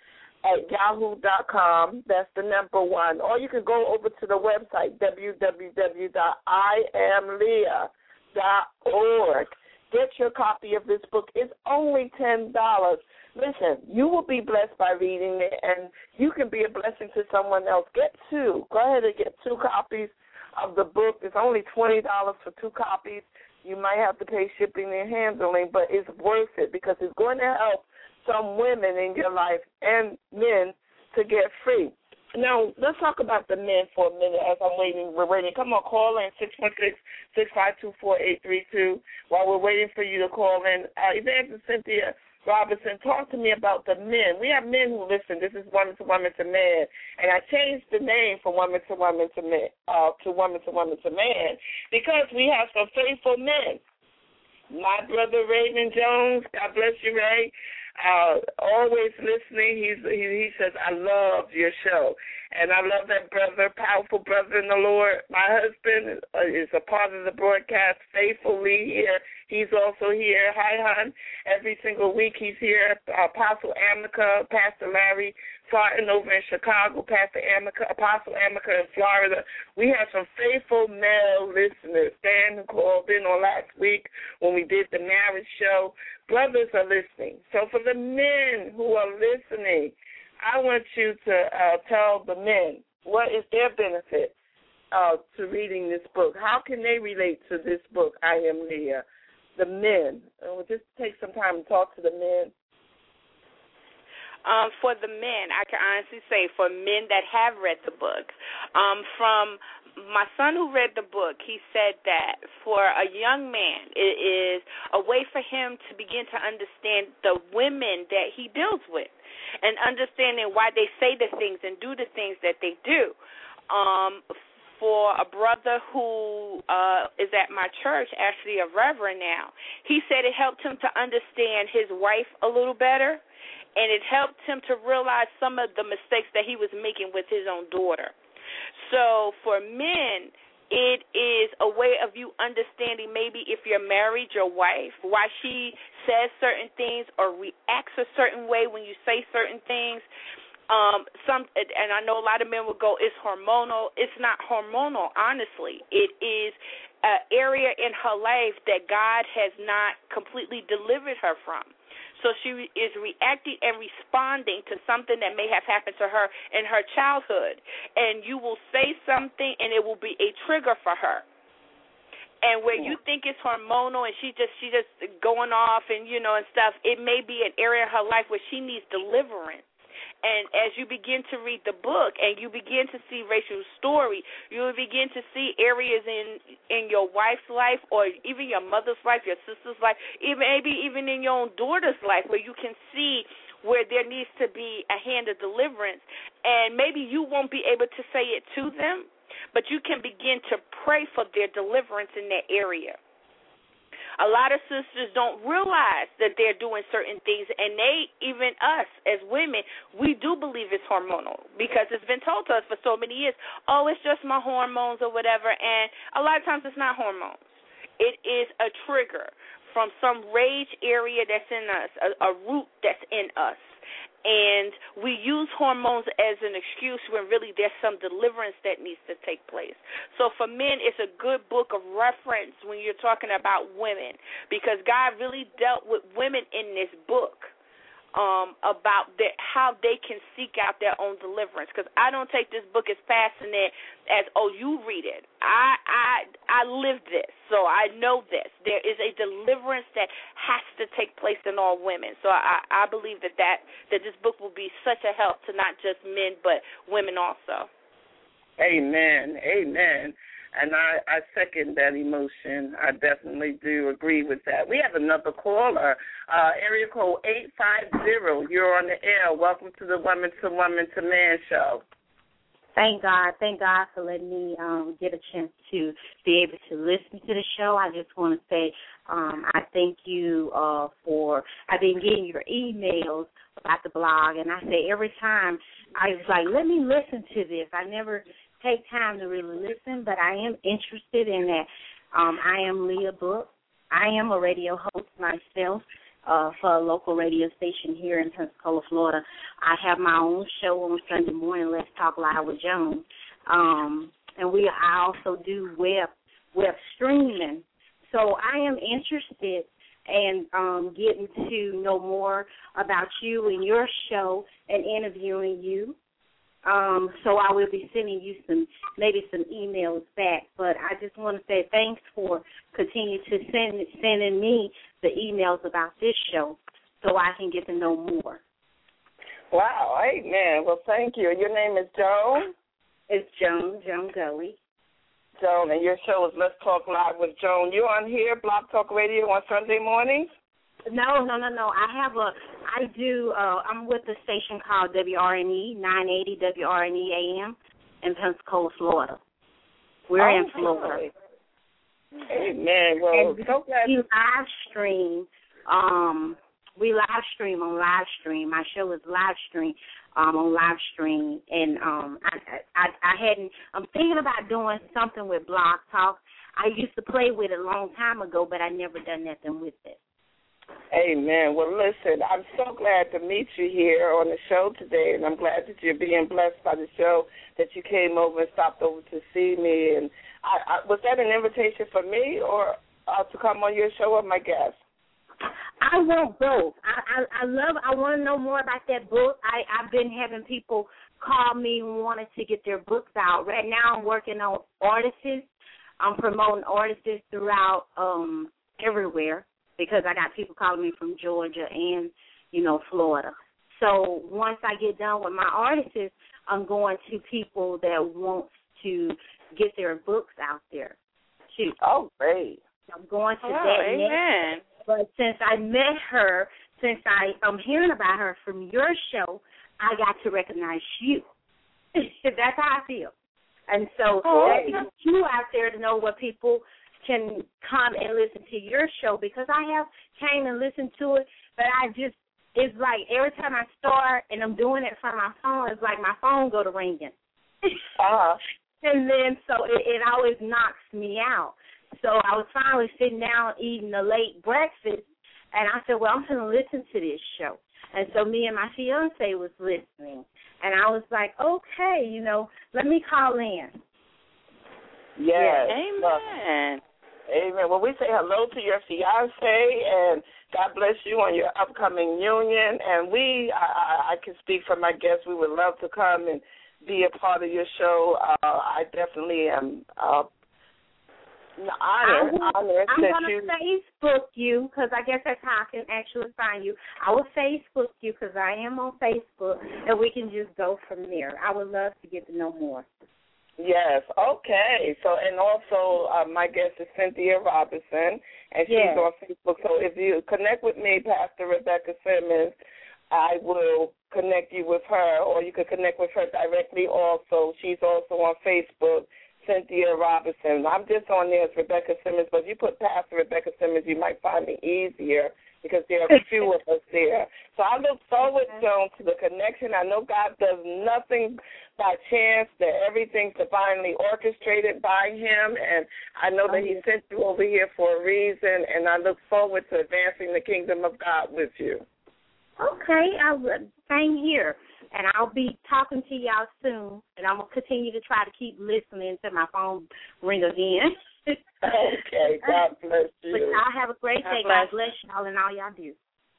at yahoo dot com. That's the number one. Or you can go over to the website, w w w dot i am leah dot org. Get your copy of this book. It's only ten dollars. Listen, you will be blessed by reading it, and you can be a blessing to someone else. Get two. Go ahead and get two copies of the book. It's only twenty dollars for two copies. You might have to pay shipping and handling, but it's worth it because it's going to help some women in your life and men to get free. Now, let's talk about the men for a minute as I'm waiting. We're waiting. Come on, call in, six one six, six five two, four eight three two. While we're waiting for you to call in, uh, Evangelist Cynthia Robinson, talk to me about the men. We have men who listen. This is Woman to Woman to Man, and I changed the name from Woman to Woman to Man uh, to Woman to Woman to Man because we have some faithful men. My brother Raymond Jones, God bless you, Ray. Uh, always listening. He's, he, he says, I love your show. And I love that brother, powerful brother in the Lord. My husband is a part of the broadcast faithfully here. He's also here. Hi, hon. Every single week he's here. Apostle Amica, Pastor Larry Sarton over in Chicago, Pastor Amica, Apostle Amica in Florida. We have some faithful male listeners. Dan, who called in on last week when we did the marriage show. Brothers are listening. So for the men who are listening, I want you to uh, tell the men what is their benefit uh, to reading this book. How can they relate to this book, I Am Leah? The men. Uh, we'll just take some time to talk to the men. Um, for the men, I can honestly say for men that have read the book, um, from my son who read the book, he said that for a young man, it is a way for him to begin to understand the women that he deals with and understanding why they say the things and do the things that they do. Um, for a brother who uh, is at my church, actually a reverend now, he said it helped him to understand his wife a little better, and it helped him to realize some of the mistakes that he was making with his own daughter. So for men, it is a way of you understanding maybe if you're married, your wife, why she says certain things or reacts a certain way when you say certain things. Um, some, and I know a lot of men will go, it's hormonal. It's not hormonal, honestly. It is an area in her life that God has not completely delivered her from. So she is reacting and responding to something that may have happened to her in her childhood. And you will say something, and it will be a trigger for her. And where you think it's hormonal and she just she just going off and, you know, and stuff, it may be an area of her life where she needs deliverance. And as you begin to read the book and you begin to see Rachel's story, you will begin to see areas in in your wife's life or even your mother's life, your sister's life, even maybe even in your own daughter's life where you can see where there needs to be a hand of deliverance. And maybe you won't be able to say it to them, but you can begin to pray for their deliverance in that area. A lot of sisters don't realize that they're doing certain things, and they, even us as women, we do believe it's hormonal because it's been told to us for so many years, oh, it's just my hormones or whatever, and a lot of times it's not hormones. It is a trigger from some rage area that's in us, a, a root that's in us. And we use hormones as an excuse when really there's some deliverance that needs to take place. So for men, it's a good book of reference when you're talking about women because God really dealt with women in this book um, about the, how they can seek out their own deliverance. Because I don't take this book as fascinating as, oh, you read it. I, I, I live this, so I know this. There is a deliverance that has to take place in all women. So I, I believe that, that, that this book will be such a help to not just men but women also. Amen. Amen. And I, I second that emotion. I definitely do agree with that. We have another caller, uh, area code eight five zero. You're on the air. Welcome to the Woman to Woman to Man show. Thank God. Thank God for letting me um, get a chance to be able to listen to the show. I just want to say um, I thank you uh, for, I've been getting your emails about the blog, and I say every time, I was like, let me listen to this. I never take time to really listen, but I am interested in that. Um, I Am Leah book. I am a radio host myself. uh, for a local radio station here in Pensacola, Florida. I have my own show on Sunday morning, Let's Talk Live with Joan. Um, and we I also do web web streaming. So I am interested in um, getting to know more about you and your show and interviewing you. Um, so I will be sending you some, maybe some emails back. But I just want to say thanks for continuing to send sending me the emails about this show so I can get to know more. Wow, amen. Well, thank you. Your name is Joan? It's Joan, Joan Gully. Joan, and your show is Let's Talk Live with Joan. You on here, Blog Talk Radio, on Sunday mornings? No, no, no, no. I have a, I do, uh, I'm with a station called W R N E, nine eighty W R N E A M in Pensacola, Florida. We're oh, in Florida. Amen. Well, and so glad. We live stream, um, we live stream on live stream. My show is live stream um, on live stream. And um, I, I, I hadn't, I'm thinking about doing something with Blog Talk. I used to play with it a long time ago, but I never done nothing with it. Amen. Well, listen, I'm so glad to meet you here on the show today, and I'm glad that you're being blessed by the show, that you came over and stopped over to see me. And I, I, was that an invitation for me or uh, to come on your show or my guest? I want both. I, I, I love, I want to know more about that book. I, I've been having people call me wanting to get their books out. Right now I'm working on artists. I'm promoting artists throughout um, everywhere, because I got people calling me from Georgia and, you know, Florida. So once I get done with my artists, I'm going to people that want to get their books out there, too. Oh, great. I'm going to oh, that amen. next. But since I met her, since I, I'm hearing about her from your show, I got to recognize you. That's how I feel. And so oh, that gets you out there to know what people can come and listen to your show, because I have came and listened to it, but I just, it's like every time I start and I'm doing it from my phone, it's like my phone go to ringing. Uh-huh. And then so it, it always knocks me out. So I was finally sitting down eating a late breakfast, and I said, well, I'm going to listen to this show. And so me and my fiance was listening, and I was like, okay, you know, let me call in. Yes. Amen. Amen. Well, we say hello to your fiance, and God bless you on your upcoming union. And we, I, I can speak for my guests, we would love to come and be a part of your show. Uh, I definitely am uh, honored, honored I'm that gonna you. I'm going to Facebook you, because I guess that's how I can actually find you. I will Facebook you, because I am on Facebook, and we can just go from there. I would love to get to know more. Yes, okay. So, and also uh, my guest is Cynthia Robinson, and she's yes. on Facebook. So if you connect with me, Pastor Rebecca Simmons, I will connect you with her, or you could connect with her directly also. She's also on Facebook, Cynthia Robinson. I'm just on there as Rebecca Simmons, but if you put Pastor Rebecca Simmons, you might find me easier, because there are a few of us there. So I look forward, Joan, to the connection. I know God does nothing by chance, that everything's divinely orchestrated by him, and I know that he sent you over here for a reason, and I look forward to advancing the kingdom of God with you. Okay, I will. Same here. And I'll be talking to y'all soon, and I'm going to continue to try to keep listening until my phone ring again. Okay, God bless you. But y'all have a great God day. bless. God bless y'all and all y'all do.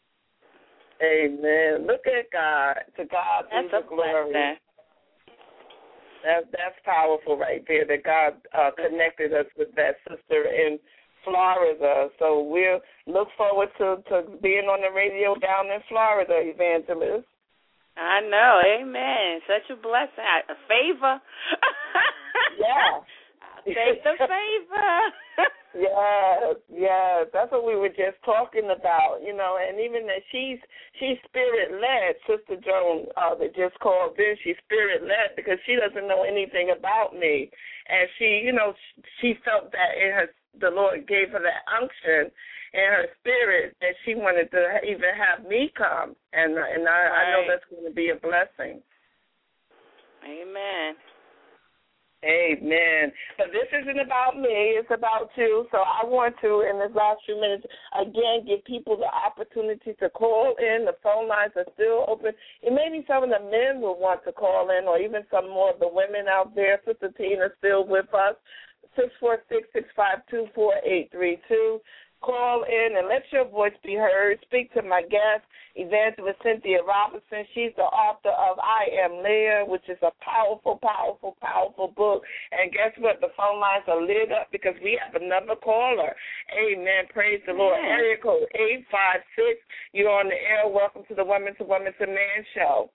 Amen. Look at God. To God be That's the a glory. blessing. That, that's powerful right there, that God uh, connected us with that sister in Florida. So we'll look forward to, to being on the radio down in Florida, Evangelist. I know, amen. Such a blessing. A favor. Yeah. I'll take the favor. Yes, yes. That's what we were just talking about, you know, and even that she's she's spirit-led, Sister Joan, uh, that just called in, she's spirit-led because she doesn't know anything about me. And she, you know, she felt that in her, the Lord gave her that unction in her spirit that she wanted to even have me come. And, and I, right. I know that's going to be a blessing. Amen. Amen. But this isn't about me. It's about you. So I want to, in this last few minutes, again, give people the opportunity to call in. The phone lines are still open. And maybe some of the men will want to call in, or even some more of the women out there. Sister Tina still with us. six four six, six five two, four eight three two. Call in and let your voice be heard. Speak to my guest, Evangelist Cynthia Robinson. She's the author of I Am Leah, which is a powerful, powerful, powerful book. And guess what? The phone lines are lit up because we have another caller. Amen. Praise the Lord. Yeah. Area code eight five six. You're on the air. Welcome to the Women to Women to Man show.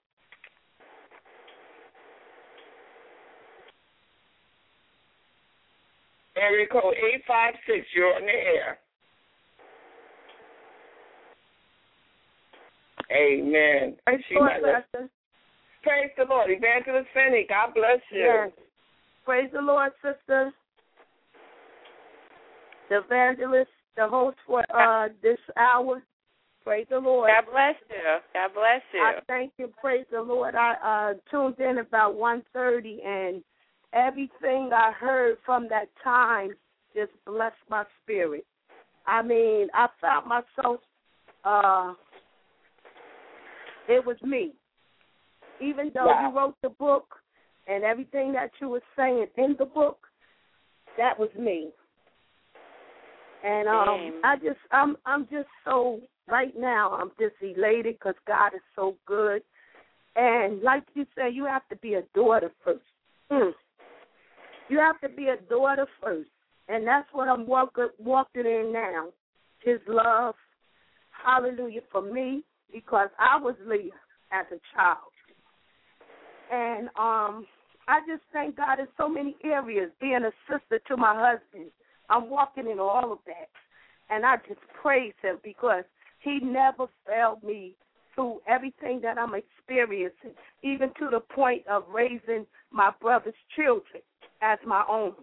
Area code eight five six. You're on the air. Amen. Praise the Lord, Pastor. Praise the Lord. Evangelist Finney, God bless you. Yes. Praise the Lord, sister. The evangelist, the host for uh, this hour. Praise the Lord. God bless you. God bless you. I thank you. Praise the Lord. I uh, tuned in about one thirty, and everything I heard from that time just blessed my spirit. I mean, I found myself, uh, it was me. Even though wow. you wrote the book and everything that you were saying in the book, that was me. And um, I just, I'm, I'm just so right now. I'm just elated because God is so good. And like you said, you have to be a daughter first. Mm. You have to be a daughter first, and that's what I'm walk, walking in now. His love, hallelujah, for me, because I was Leah as a child. And um, I just thank God in so many areas, being a sister to my husband. I'm walking in all of that. And I just praise him because he never failed me through everything that I'm experiencing, even to the point of raising my brother's children as my own.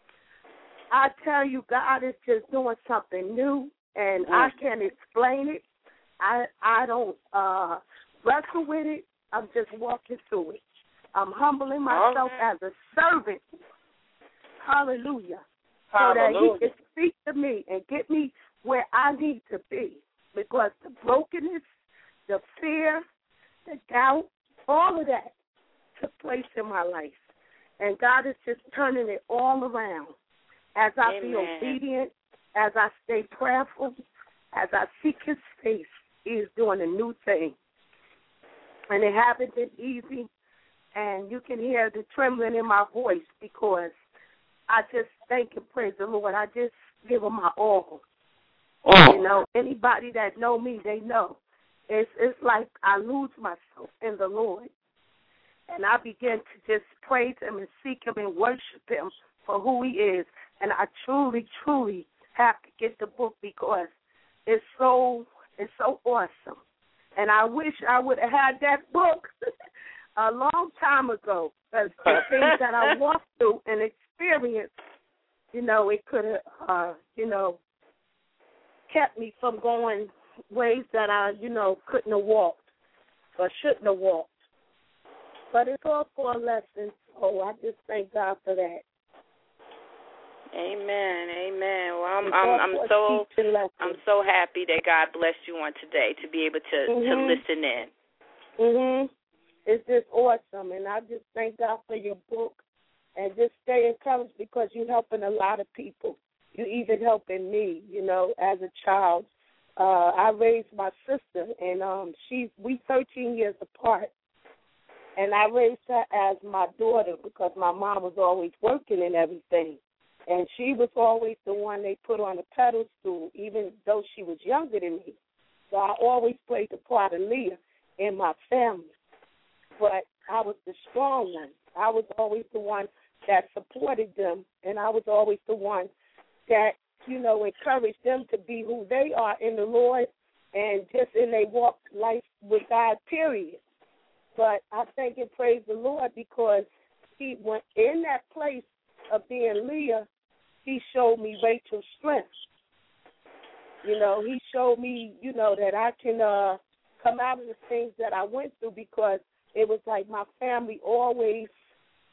I tell you, God is just doing something new, and mm. I can't explain it. I I don't uh, wrestle with it. I'm just walking through it. I'm humbling myself okay. as a servant. Hallelujah. Hallelujah. So that he can speak to me and get me where I need to be. Because the brokenness, the fear, the doubt, all of that took place in my life. And God is just turning it all around. As I Amen. Be obedient, as I stay prayerful, as I seek his face, he is doing a new thing. And it hasn't been easy. And you can hear the trembling in my voice because I just thank and praise the Lord. I just give him my all. Oh. You know, anybody that know me, they know. It's it's like I lose myself in the Lord. And I begin to just praise him and seek him and worship him for who he is. And I truly, truly have to get the book because it's so it's so awesome. And I wish I would have had that book a long time ago. Because the things that I walked through and experienced, you know, it could have, uh, you know, kept me from going ways that I, you know, couldn't have walked or shouldn't have walked. But it's all for a lesson, so I just thank God for that. Amen, amen. Well, I'm I'm, I'm so I'm so happy that God blessed you on today to be able to, mm-hmm. to listen in. Mhm. It's just awesome, and I just thank God for your book, and just stay encouraged because you're helping a lot of people. You're even helping me, you know, as a child. Uh, I raised my sister, and um, she's we thirteen years apart. And I raised her as my daughter because my mom was always working and everything. And she was always the one they put on the pedestal, even though she was younger than me. So I always played the part of Leah in my family. But I was the strong one. I was always the one that supported them, and I was always the one that, you know, encouraged them to be who they are in the Lord and just in their walk life with God, period. But I thank and praise the Lord because he went in that place of being Leah, he showed me Rachel's strength. You know, he showed me, you know, that I can uh, come out of the things that I went through because it was like my family always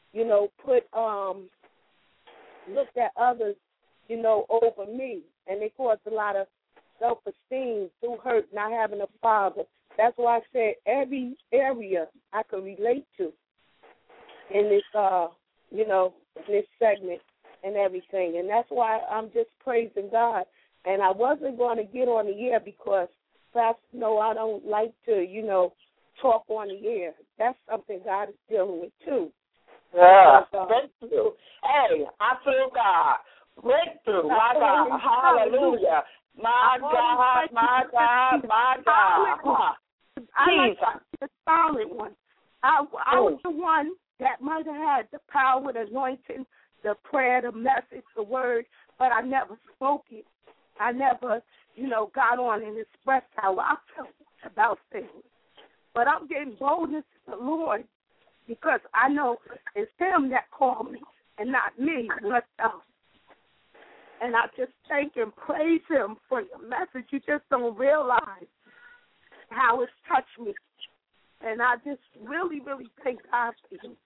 you know, put um, looked at others, you know, over me, and they caused a lot of self-esteem through hurt, not having a father. That's why I said every area I could relate to in this, uh, you know, in this segment and everything. And that's why I'm just praising God. And I wasn't going to get on the air because, Pastor, no, I don't like to, you know, talk on the air. That's something God is dealing with, too. Yeah, breakthrough. Hey, I feel God. Breakthrough. My God. Hallelujah. My God, my God, my God. I like the solid one. I, I was the one that might have had the power, the anointing, the prayer, the message, the word, but I never spoke it. I never, you know, got on and expressed how I felt about things. But I'm getting boldness to the Lord because I know it's Him that called me and not me myself. And I just thank and praise Him for your message. You just don't realize how it's touched me. And I just really, really thank God for you.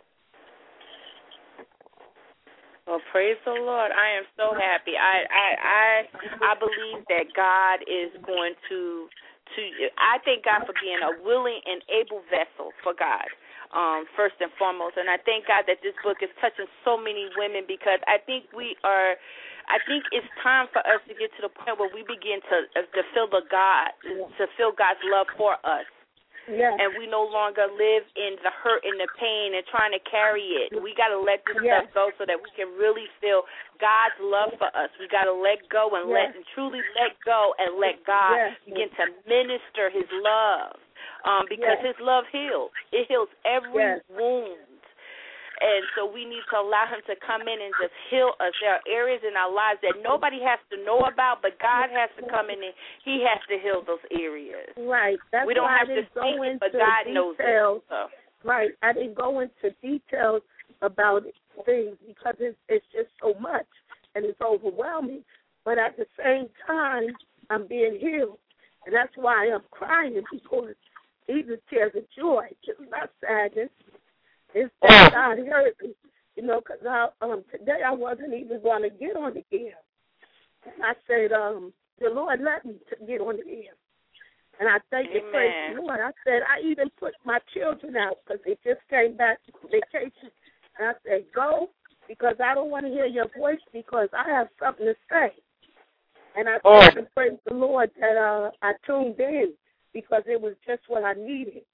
Well, praise the Lord. I am so happy. I I I, I believe that God is going to, to, I thank God for being a willing and able vessel for God, um, first and foremost. And I thank God that this book is touching so many women because I think we are, I think it's time for us to get to the point where we begin to to feel the God, to feel God's love for us. Yes. And we no longer live in the hurt and the pain and trying to carry it. We got to let this yes. stuff go so that we can really feel God's love for us. We got to let go and yes. let and truly let go and let God yes. begin to minister His love, um, because yes. His love heals. It heals every yes. wound. And so we need to allow Him to come in and just heal us. There are areas in our lives that nobody has to know about, but God has to come in and He has to heal those areas. Right. That's we don't why have I didn't to speak go it, into but God details. knows it. So. Right. I didn't go into details about things because it's, it's just so much and it's overwhelming. But at the same time, I'm being healed. And that's why I'm crying because these are tears of joy. It's not sadness. It's that God heard me, you know, because um, today I wasn't even going to get on the air. And I said, um, the Lord let me to get on the air. And I thank and praise the Lord. I said, I even put my children out because they just came back from vacation. And I said, go, because I don't want to hear your voice because I have something to say. And I thank and praise the Lord that uh, I tuned in because it was just what I needed.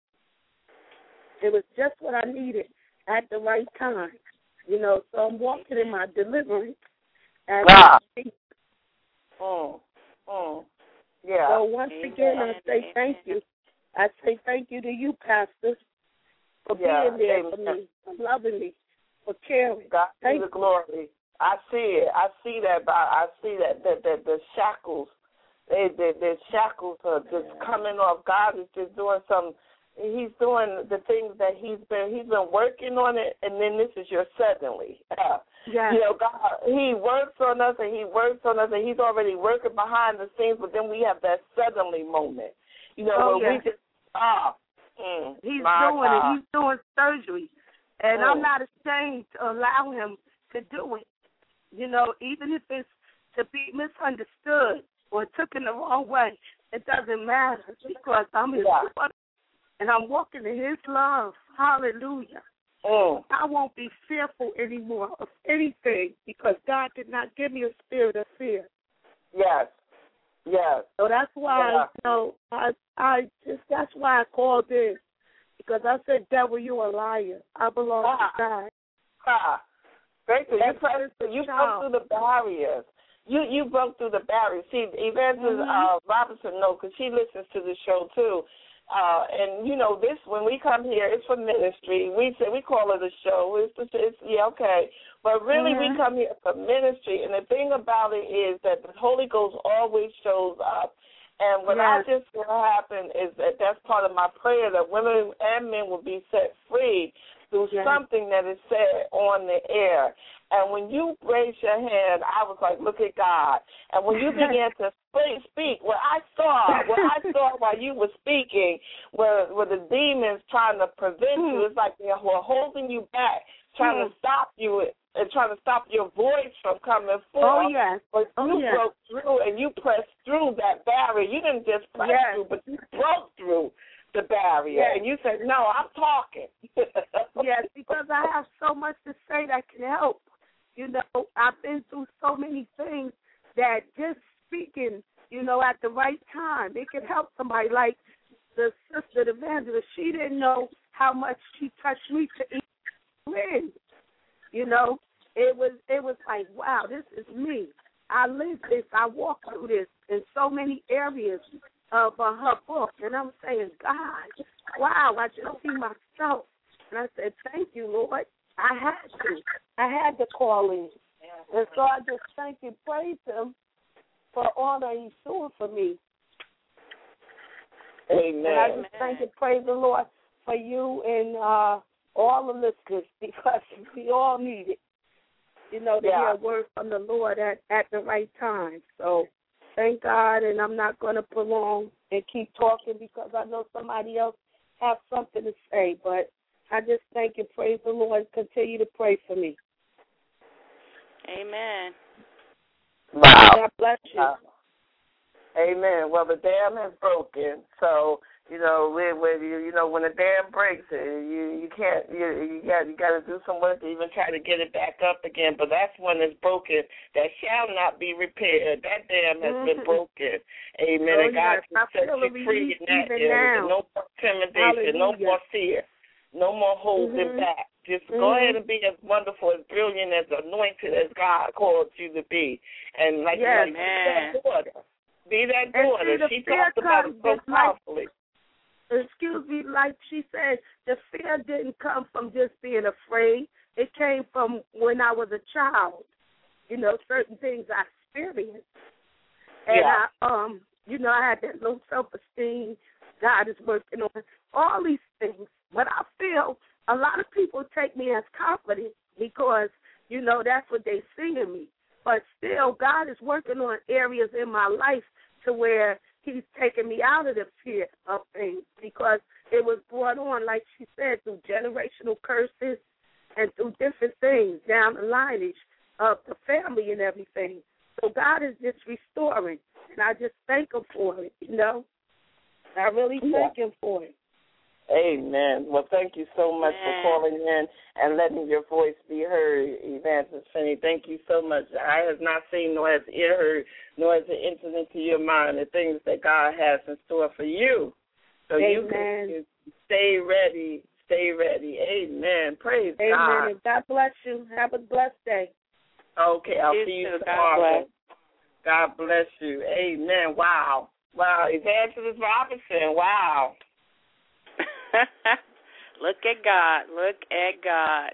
It was just what I needed at the right time, you know. So I'm walking in my deliverance. And wow. Mm, mm, yeah. So once Amen. again, I say thank you. I say thank you to you, Pastor, for yeah. being there Amen. for me, for loving me, for caring. God thank be the glory. I see it. I see that. By, I see that that the, the shackles, they, the, the shackles are just coming off. God is just doing some. He's doing the things that he's been he's been working on it, and then this is your suddenly. Yeah. Yeah. You know, God, He works on us, and He works on us, and He's already working behind the scenes. But then we have that suddenly moment. You know, oh, where yeah. we just ah. Mm, he's my doing God. it. He's doing surgery, and mm. I'm not ashamed to allow him to do it. You know, even if it's to be misunderstood or taken the wrong way, it doesn't matter because I'm his yeah. daughter. And I'm walking in His love. Hallelujah. Mm. I won't be fearful anymore of anything because God did not give me a spirit of fear. Yes. Yes. So that's why yeah. you know, I I just that's why I called in. Because I said, devil, you a liar. I belong ah. to God. Ah. Great. You broke you broke through the barriers. You you broke through the barriers. See, Evangelist mm-hmm. uh, Robinson knows because she listens to the show too. Uh, and you know this when we come here, it's for ministry. We say we call it a show. It's, it's yeah okay, but really mm-hmm. we come here for ministry. And the thing about it is that the Holy Ghost always shows up. And what yes. I just want to happen is that that's part of my prayer that women and men will be set free through yes. something that is said on the air. And when you raised your hand, I was like, look at God. And when you began to speak, speak what I saw, what I saw while you were speaking, where, where the demons trying to prevent you, it's like they were holding you back trying mm. to stop you and trying to stop your voice from coming forth. Oh, yes. But oh, you yes. broke through and you pressed through that barrier. You didn't just press yes. through, but you broke through the barrier. Yes. And you said, no, I'm talking. Yes, because I have so much to say that can help. You know, I've been through so many things that just speaking, you know, at the right time, it can help somebody. Like the sister, the evangelist, she didn't know how much she touched me to eat win. You know, it was it was like, wow, this is me. I live this. I walk through this in so many areas of uh, her book. And I'm saying, God, wow, I just see myself. And I said, thank you, Lord. I had to. I had to call in. And so I just thank and praise him for all that he's doing for me. Amen. And I just thank and praise the Lord for you and uh, all the listeners, because we all need it, you know, to yeah. hear a word from the Lord at, at the right time. So thank God, and I'm not going to prolong and keep talking because I know somebody else has something to say, but I just thank and praise the Lord and continue to pray for me. Amen. Wow. God bless you. Uh, amen. Well, the dam has broken, so you know, when, when you you know when the dam breaks, you you can't you you got you got to do some work to even try to get it back up again. But that's when it's broken that shall not be repaired. That dam has mm-hmm. been broken. Amen. Oh, and God yes. can set you free in that area. No more intimidation. No more fear. No more holding mm-hmm. back. Just mm-hmm. go ahead and be as wonderful, as brilliant, as anointed as God called you to be. And like, yes, like be that daughter. Be that daughter. See, she talked about it so powerfully. Like, excuse me, like she said, the fear didn't come from just being afraid. It came from when I was a child. You know, certain things I experienced. And yeah. I, um, you know, I had that low self-esteem. God is working on all these things. But I feel a lot of people take me as confident because, you know, that's what they see in me. But still, God is working on areas in my life to where he's taking me out of the fear of things because it was brought on, like she said, through generational curses and through different things down the lineage of the family and everything. So God is just restoring, and I just thank him for it, you know. I really thank yeah. him for it. Amen. Well, thank you so much Amen. for calling in and letting your voice be heard, Evangelist Finney. Thank you so much. I have not seen nor has ear heard, nor has it entered into your mind the things that God has in store for you. So Amen. you can stay ready, stay ready. Amen. Praise Amen. God. And God bless you. Have a blessed day. Okay, I'll you see you too. tomorrow. God bless. God bless you. Amen. Wow. Wow. Evangelist Robinson. Wow. Look at God. Look at God.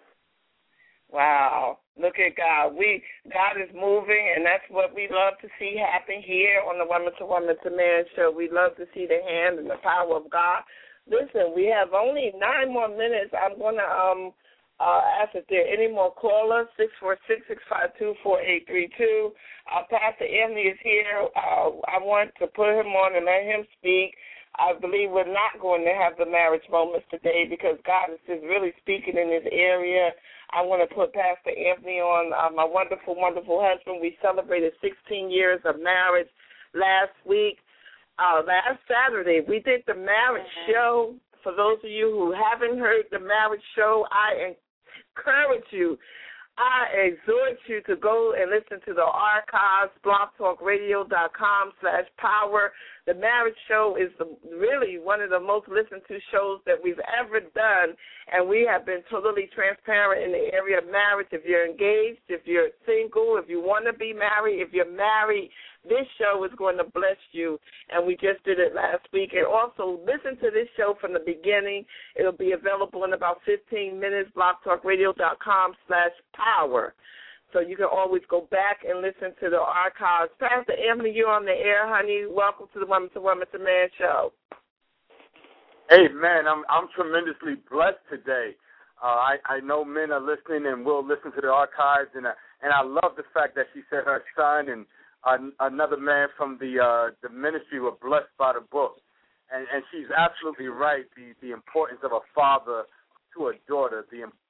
Wow. Look at God. We God is moving, and that's what we love to see happen here on the Woman to Woman to Man show. We love to see the hand and the power of God. Listen, we have only nine more minutes. I'm going to um uh, ask if there are any more callers, six four six, six five two, four eight three two. Uh, Pastor Anthony is here. Uh, I want to put him on and let him speak. I believe we're not going to have the marriage moments today because God is just really speaking in this area. I want to put Pastor Anthony on, uh, my wonderful, wonderful husband. We celebrated sixteen years of marriage last week. Uh, last Saturday, we did the marriage show. For those of you who haven't heard the marriage show, I encourage you, I exhort you to go and listen to the archives, blogtalkradio.com slash power. The marriage show is the, really one of the most listened to shows that we've ever done, and we have been totally transparent in the area of marriage. If you're engaged, if you're single, if you want to be married, if you're married, this show is going to bless you, and we just did it last week. And also, listen to this show from the beginning. It'll be available in about fifteen minutes, blogtalkradio.com slash power. So you can always go back and listen to the archives. Pastor Emily, you're on the air, honey. Welcome to the Woman to Woman to Man show. Amen. I'm I'm tremendously blessed today. Uh, I, I know men are listening and will listen to the archives, and uh, and I love the fact that she said her son and uh, another man from the uh, the ministry were blessed by the book, and and she's absolutely right. The the importance of a father to a daughter, the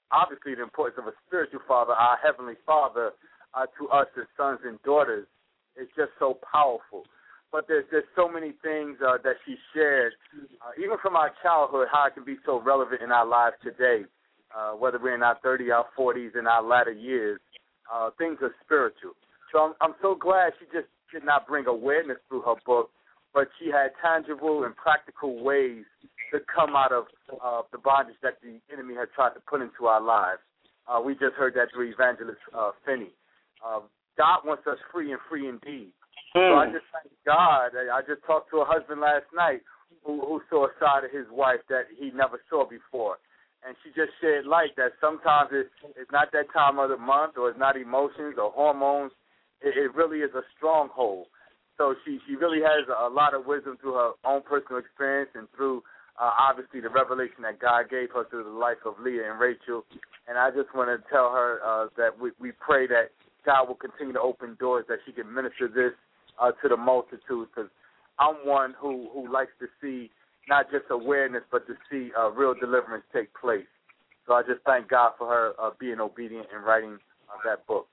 obviously the importance of a spiritual father, our Heavenly Father, uh, to us as sons and daughters is just so powerful. But there's there's so many things uh, that she shared, uh, even from our childhood, how it can be so relevant in our lives today, uh, whether we're in our thirties, our forties, in our latter years. Uh, things are spiritual. So I'm, I'm so glad she just did not bring awareness through her book, but she had tangible and practical ways to come out of uh, the bondage that the enemy had tried to put into our lives. Uh, we just heard that through Evangelist uh, Finney. Uh, God wants us free and free indeed. Mm. So I just thank God. I just talked to a husband last night who, who saw a side of his wife that he never saw before. And she just shared light that sometimes it, it's not that time of the month or it's not emotions or hormones. It, it really is a stronghold. So she, she really has a lot of wisdom through her own personal experience and through, uh, obviously, the revelation that God gave her through the life of Leah and Rachel. And I just want to tell her uh, that we, we pray that God will continue to open doors, that she can minister this uh, to the multitude, because I'm one who, who likes to see not just awareness, but to see uh, real deliverance take place. So I just thank God for her uh, being obedient and writing uh, that book.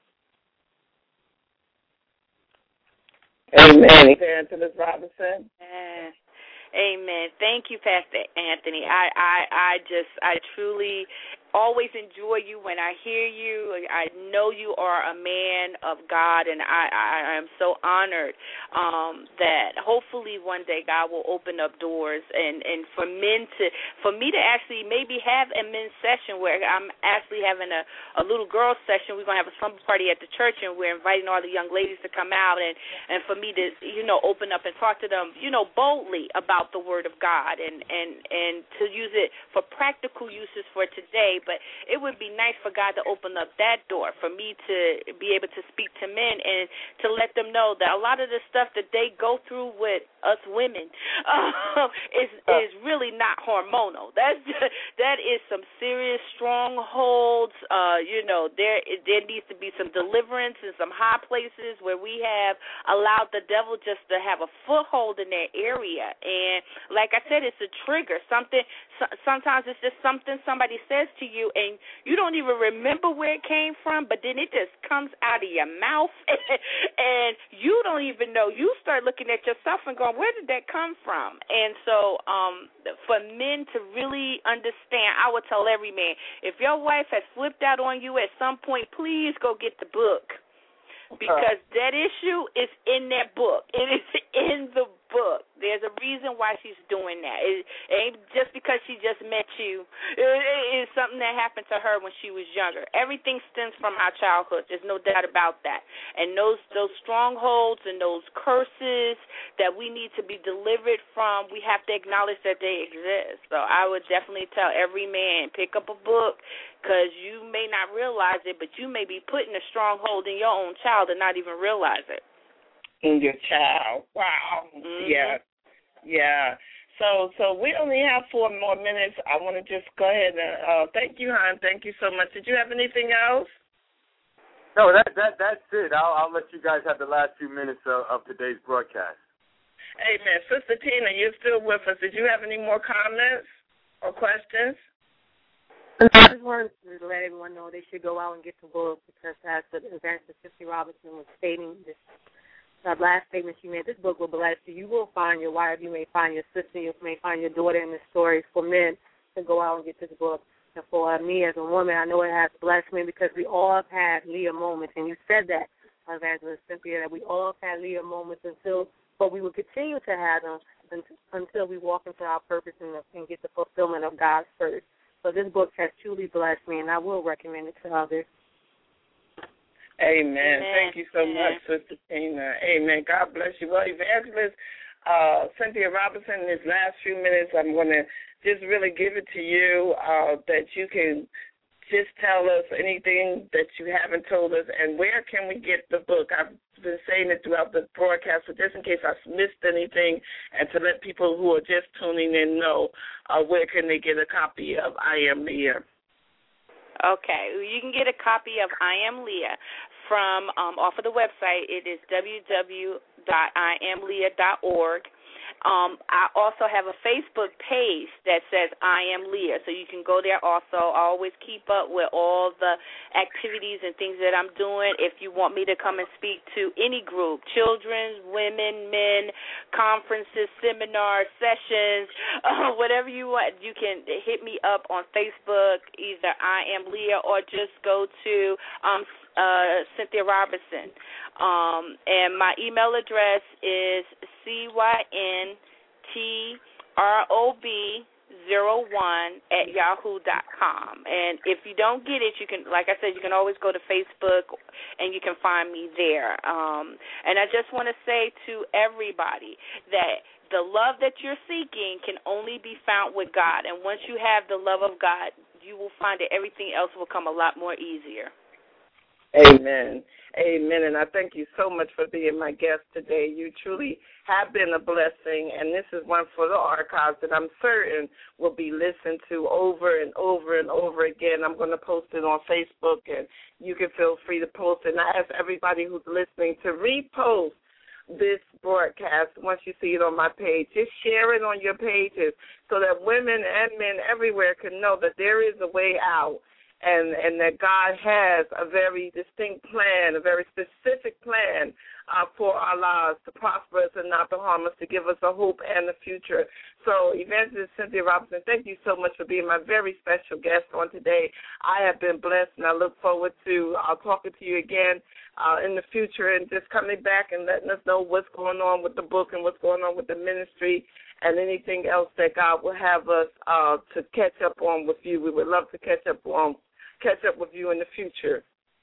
Amen. Evangelist Robinson. Amen. Amen. Thank you, Pastor Anthony. I, I, I just, I truly always enjoy you when I hear you. I know you are a man of God, and I, I, I am so honored um, that hopefully one day God will open up doors and, and for men to, for me to actually maybe have a men's session where I'm actually having a, a little girl session. We're going to have a slumber party at the church, and we're inviting all the young ladies to come out, and, and for me to, you know, open up and talk to them, you know, boldly about the Word of God and, and, and to use it for practical uses for today. But it would be nice for God to open up that door for me to be able to speak to men and to let them know that a lot of the stuff that they go through with us women uh, is is really not hormonal. That's that is some serious strongholds. Uh, you know, there there needs to be some deliverance in some high places where we have allowed the devil just to have a foothold in that area. And like I said, it's a trigger. Something. Sometimes it's just something somebody says to you, and you don't even remember where it came from, but then it just comes out of your mouth, and you don't even know. You start looking at yourself and going, where did that come from? And so um, for men to really understand, I would tell every man, if your wife has flipped out on you at some point, please go get the book, because that issue is in that book. It is in the book. There's a reason why she's doing that. It ain't just because she just met you. It is something that happened to her when she was younger. Everything stems from our childhood. There's no doubt about that. And those those strongholds and those curses that we need to be delivered from, we have to acknowledge that they exist. So I would definitely tell every man, pick up a book, because you may not realize it, but you may be putting a stronghold in your own child and not even realize it. In your child. Wow. Mm-hmm. Yeah. Yeah. So so we only have four more minutes. I want to just go ahead and uh, thank you, hon. Thank you so much. Did you have anything else? No, that that that's it. I'll, I'll let you guys have the last few minutes of, of today's broadcast. Amen. Sister Tina, you're still with us. Did you have any more comments or questions? I just wanted to let everyone know they should go out and get the book, because as the Evangelist Cynthia Robinson was stating, this uh, last statement she made, this book will bless you. You will find your wife, you may find your sister, you may find your daughter in the stories. For men to go out and get this book. And for me as a woman, I know it has blessed me, because we all have had Leah moments, and you said that, Evangelist Cynthia, that we all have had Leah moments until, but we will continue to have them until we walk into our purpose and, and get the fulfillment of God's first. So this book has truly blessed me, and I will recommend it to others. Amen. Amen. Thank you so much, Sister Tina. Amen. God bless you. Well, Evangelist uh, Cynthia Robinson, in these last few minutes, I'm going to just really give it to you uh, that you can just tell us anything that you haven't told us, and where can we get the book? I've been saying it throughout the broadcast, but just in case I've missed anything, and to let people who are just tuning in know, uh, where can they get a copy of I Am Leah? Okay, you can get a copy of I Am Leah from um, off of the website. It is w w w dot i am leah dot org. Um, I also have a Facebook page that says I Am Leah, so you can go there also. I always keep up with all the activities and things that I'm doing. If you want me to come and speak to any group, children, women, men, conferences, seminars, sessions, uh, whatever you want, you can hit me up on Facebook, either I Am Leah or just go to um, uh, Cynthia Robinson. Um, and my email address is C Y N T R O B zero one at yahoo dot com. And if you don't get it, you can, like I said, you can always go to Facebook and you can find me there. Um, and I just want to say to everybody that the love that you're seeking can only be found with God. And once you have the love of God, you will find that everything else will come a lot more easier. Amen. Amen. And I thank you so much for being my guest today. You truly have been a blessing, and this is one for the archives that I'm certain will be listened to over and over and over again. I'm going to post it on Facebook, and you can feel free to post it. And I ask everybody who's listening to repost this broadcast once you see it on my page. Just share it on your pages so that women and men everywhere can know that there is a way out. And, and that God has a very distinct plan, a very specific plan uh, for our lives to prosper us and not to harm us, to give us a hope and a future. So, Evangelist Cynthia Robinson, thank you so much for being my very special guest on today. I have been blessed, and I look forward to uh, talking to you again uh, in the future and just coming back and letting us know what's going on with the book and what's going on with the ministry and anything else that God will have us uh, to catch up on with you. We would love to catch up on catch up with you in the future.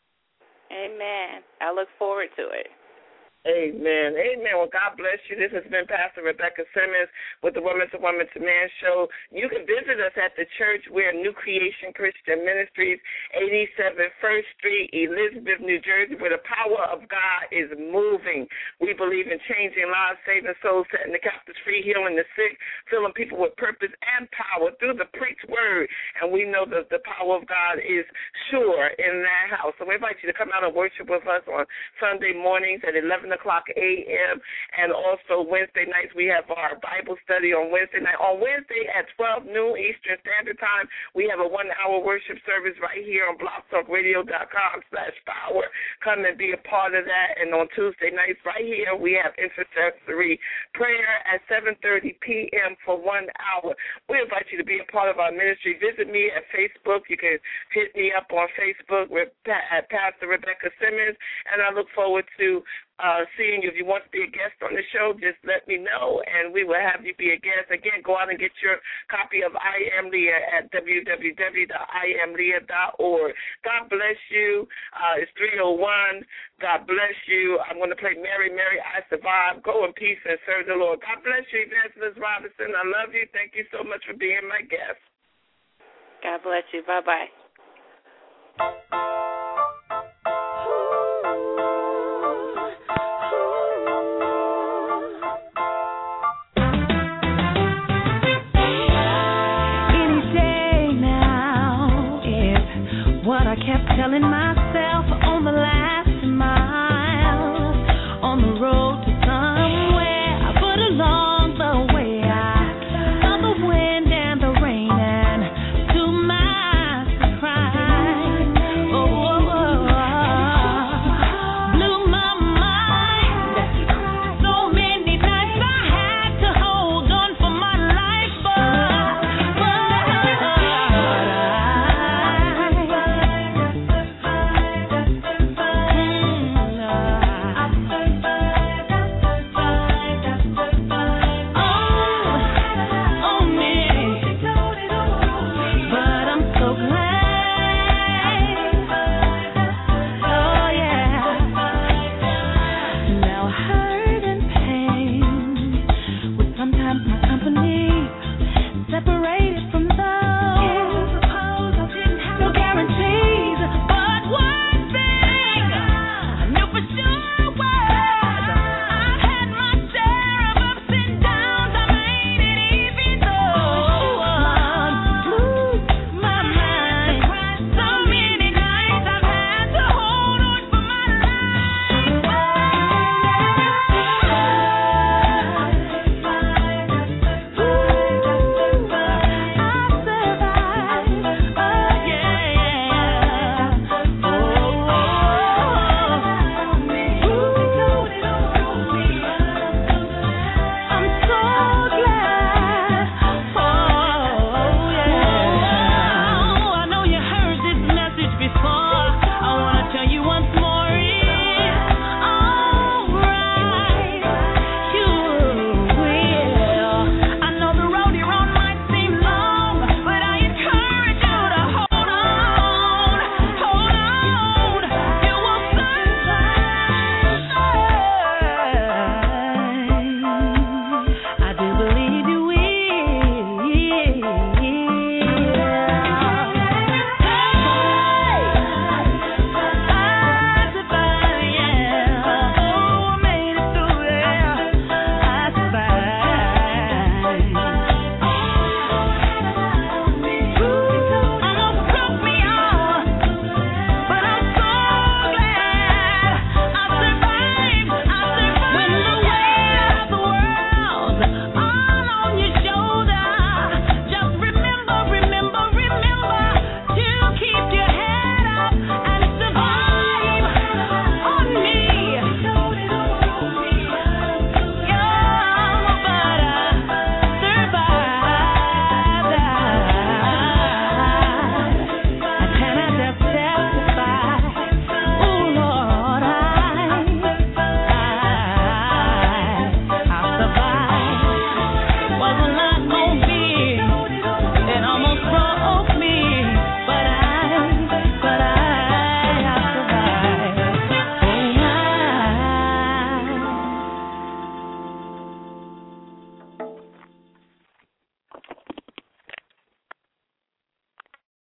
Amen. I look forward to it. Amen. Amen. Well, God bless you. This has been Pastor Rebecca Simmons with the Woman to Woman to Man show. You can visit us at the church. We're New Creation Christian Ministries, eighty-seven First Street, Elizabeth, New Jersey, where the power of God is moving. We believe in changing lives, saving souls, setting the captives free, healing the sick, filling people with purpose and power through the preached word. And we know that the power of God is sure in that house. So we invite you to come out and worship with us on Sunday mornings at eleven o'clock a.m. And also Wednesday nights we have our Bible study on Wednesday night. On Wednesday at twelve noon Eastern Standard Time, we have a one-hour worship service right here on blogtalkradio.com slash power. Come and be a part of that. And on Tuesday nights right here, we have intercessory prayer at seven thirty p.m. for one hour. We invite you to be a part of our ministry. Visit me at Facebook. You can hit me up on Facebook with at Pastor Rebecca Simmons, and I look forward to Uh, seeing you. If you want to be a guest on the show, just let me know, and we will have you be a guest. Again, go out and get your copy of I Am Leah at w w w dot i am leah dot org. God bless you. Uh, it's three oh one. God bless you. I'm going to play Mary, Mary, I Survive. Go in peace and serve the Lord. God bless you, Evangelist Robinson. I love you. Thank you so much for being my guest. God bless you. Bye-bye.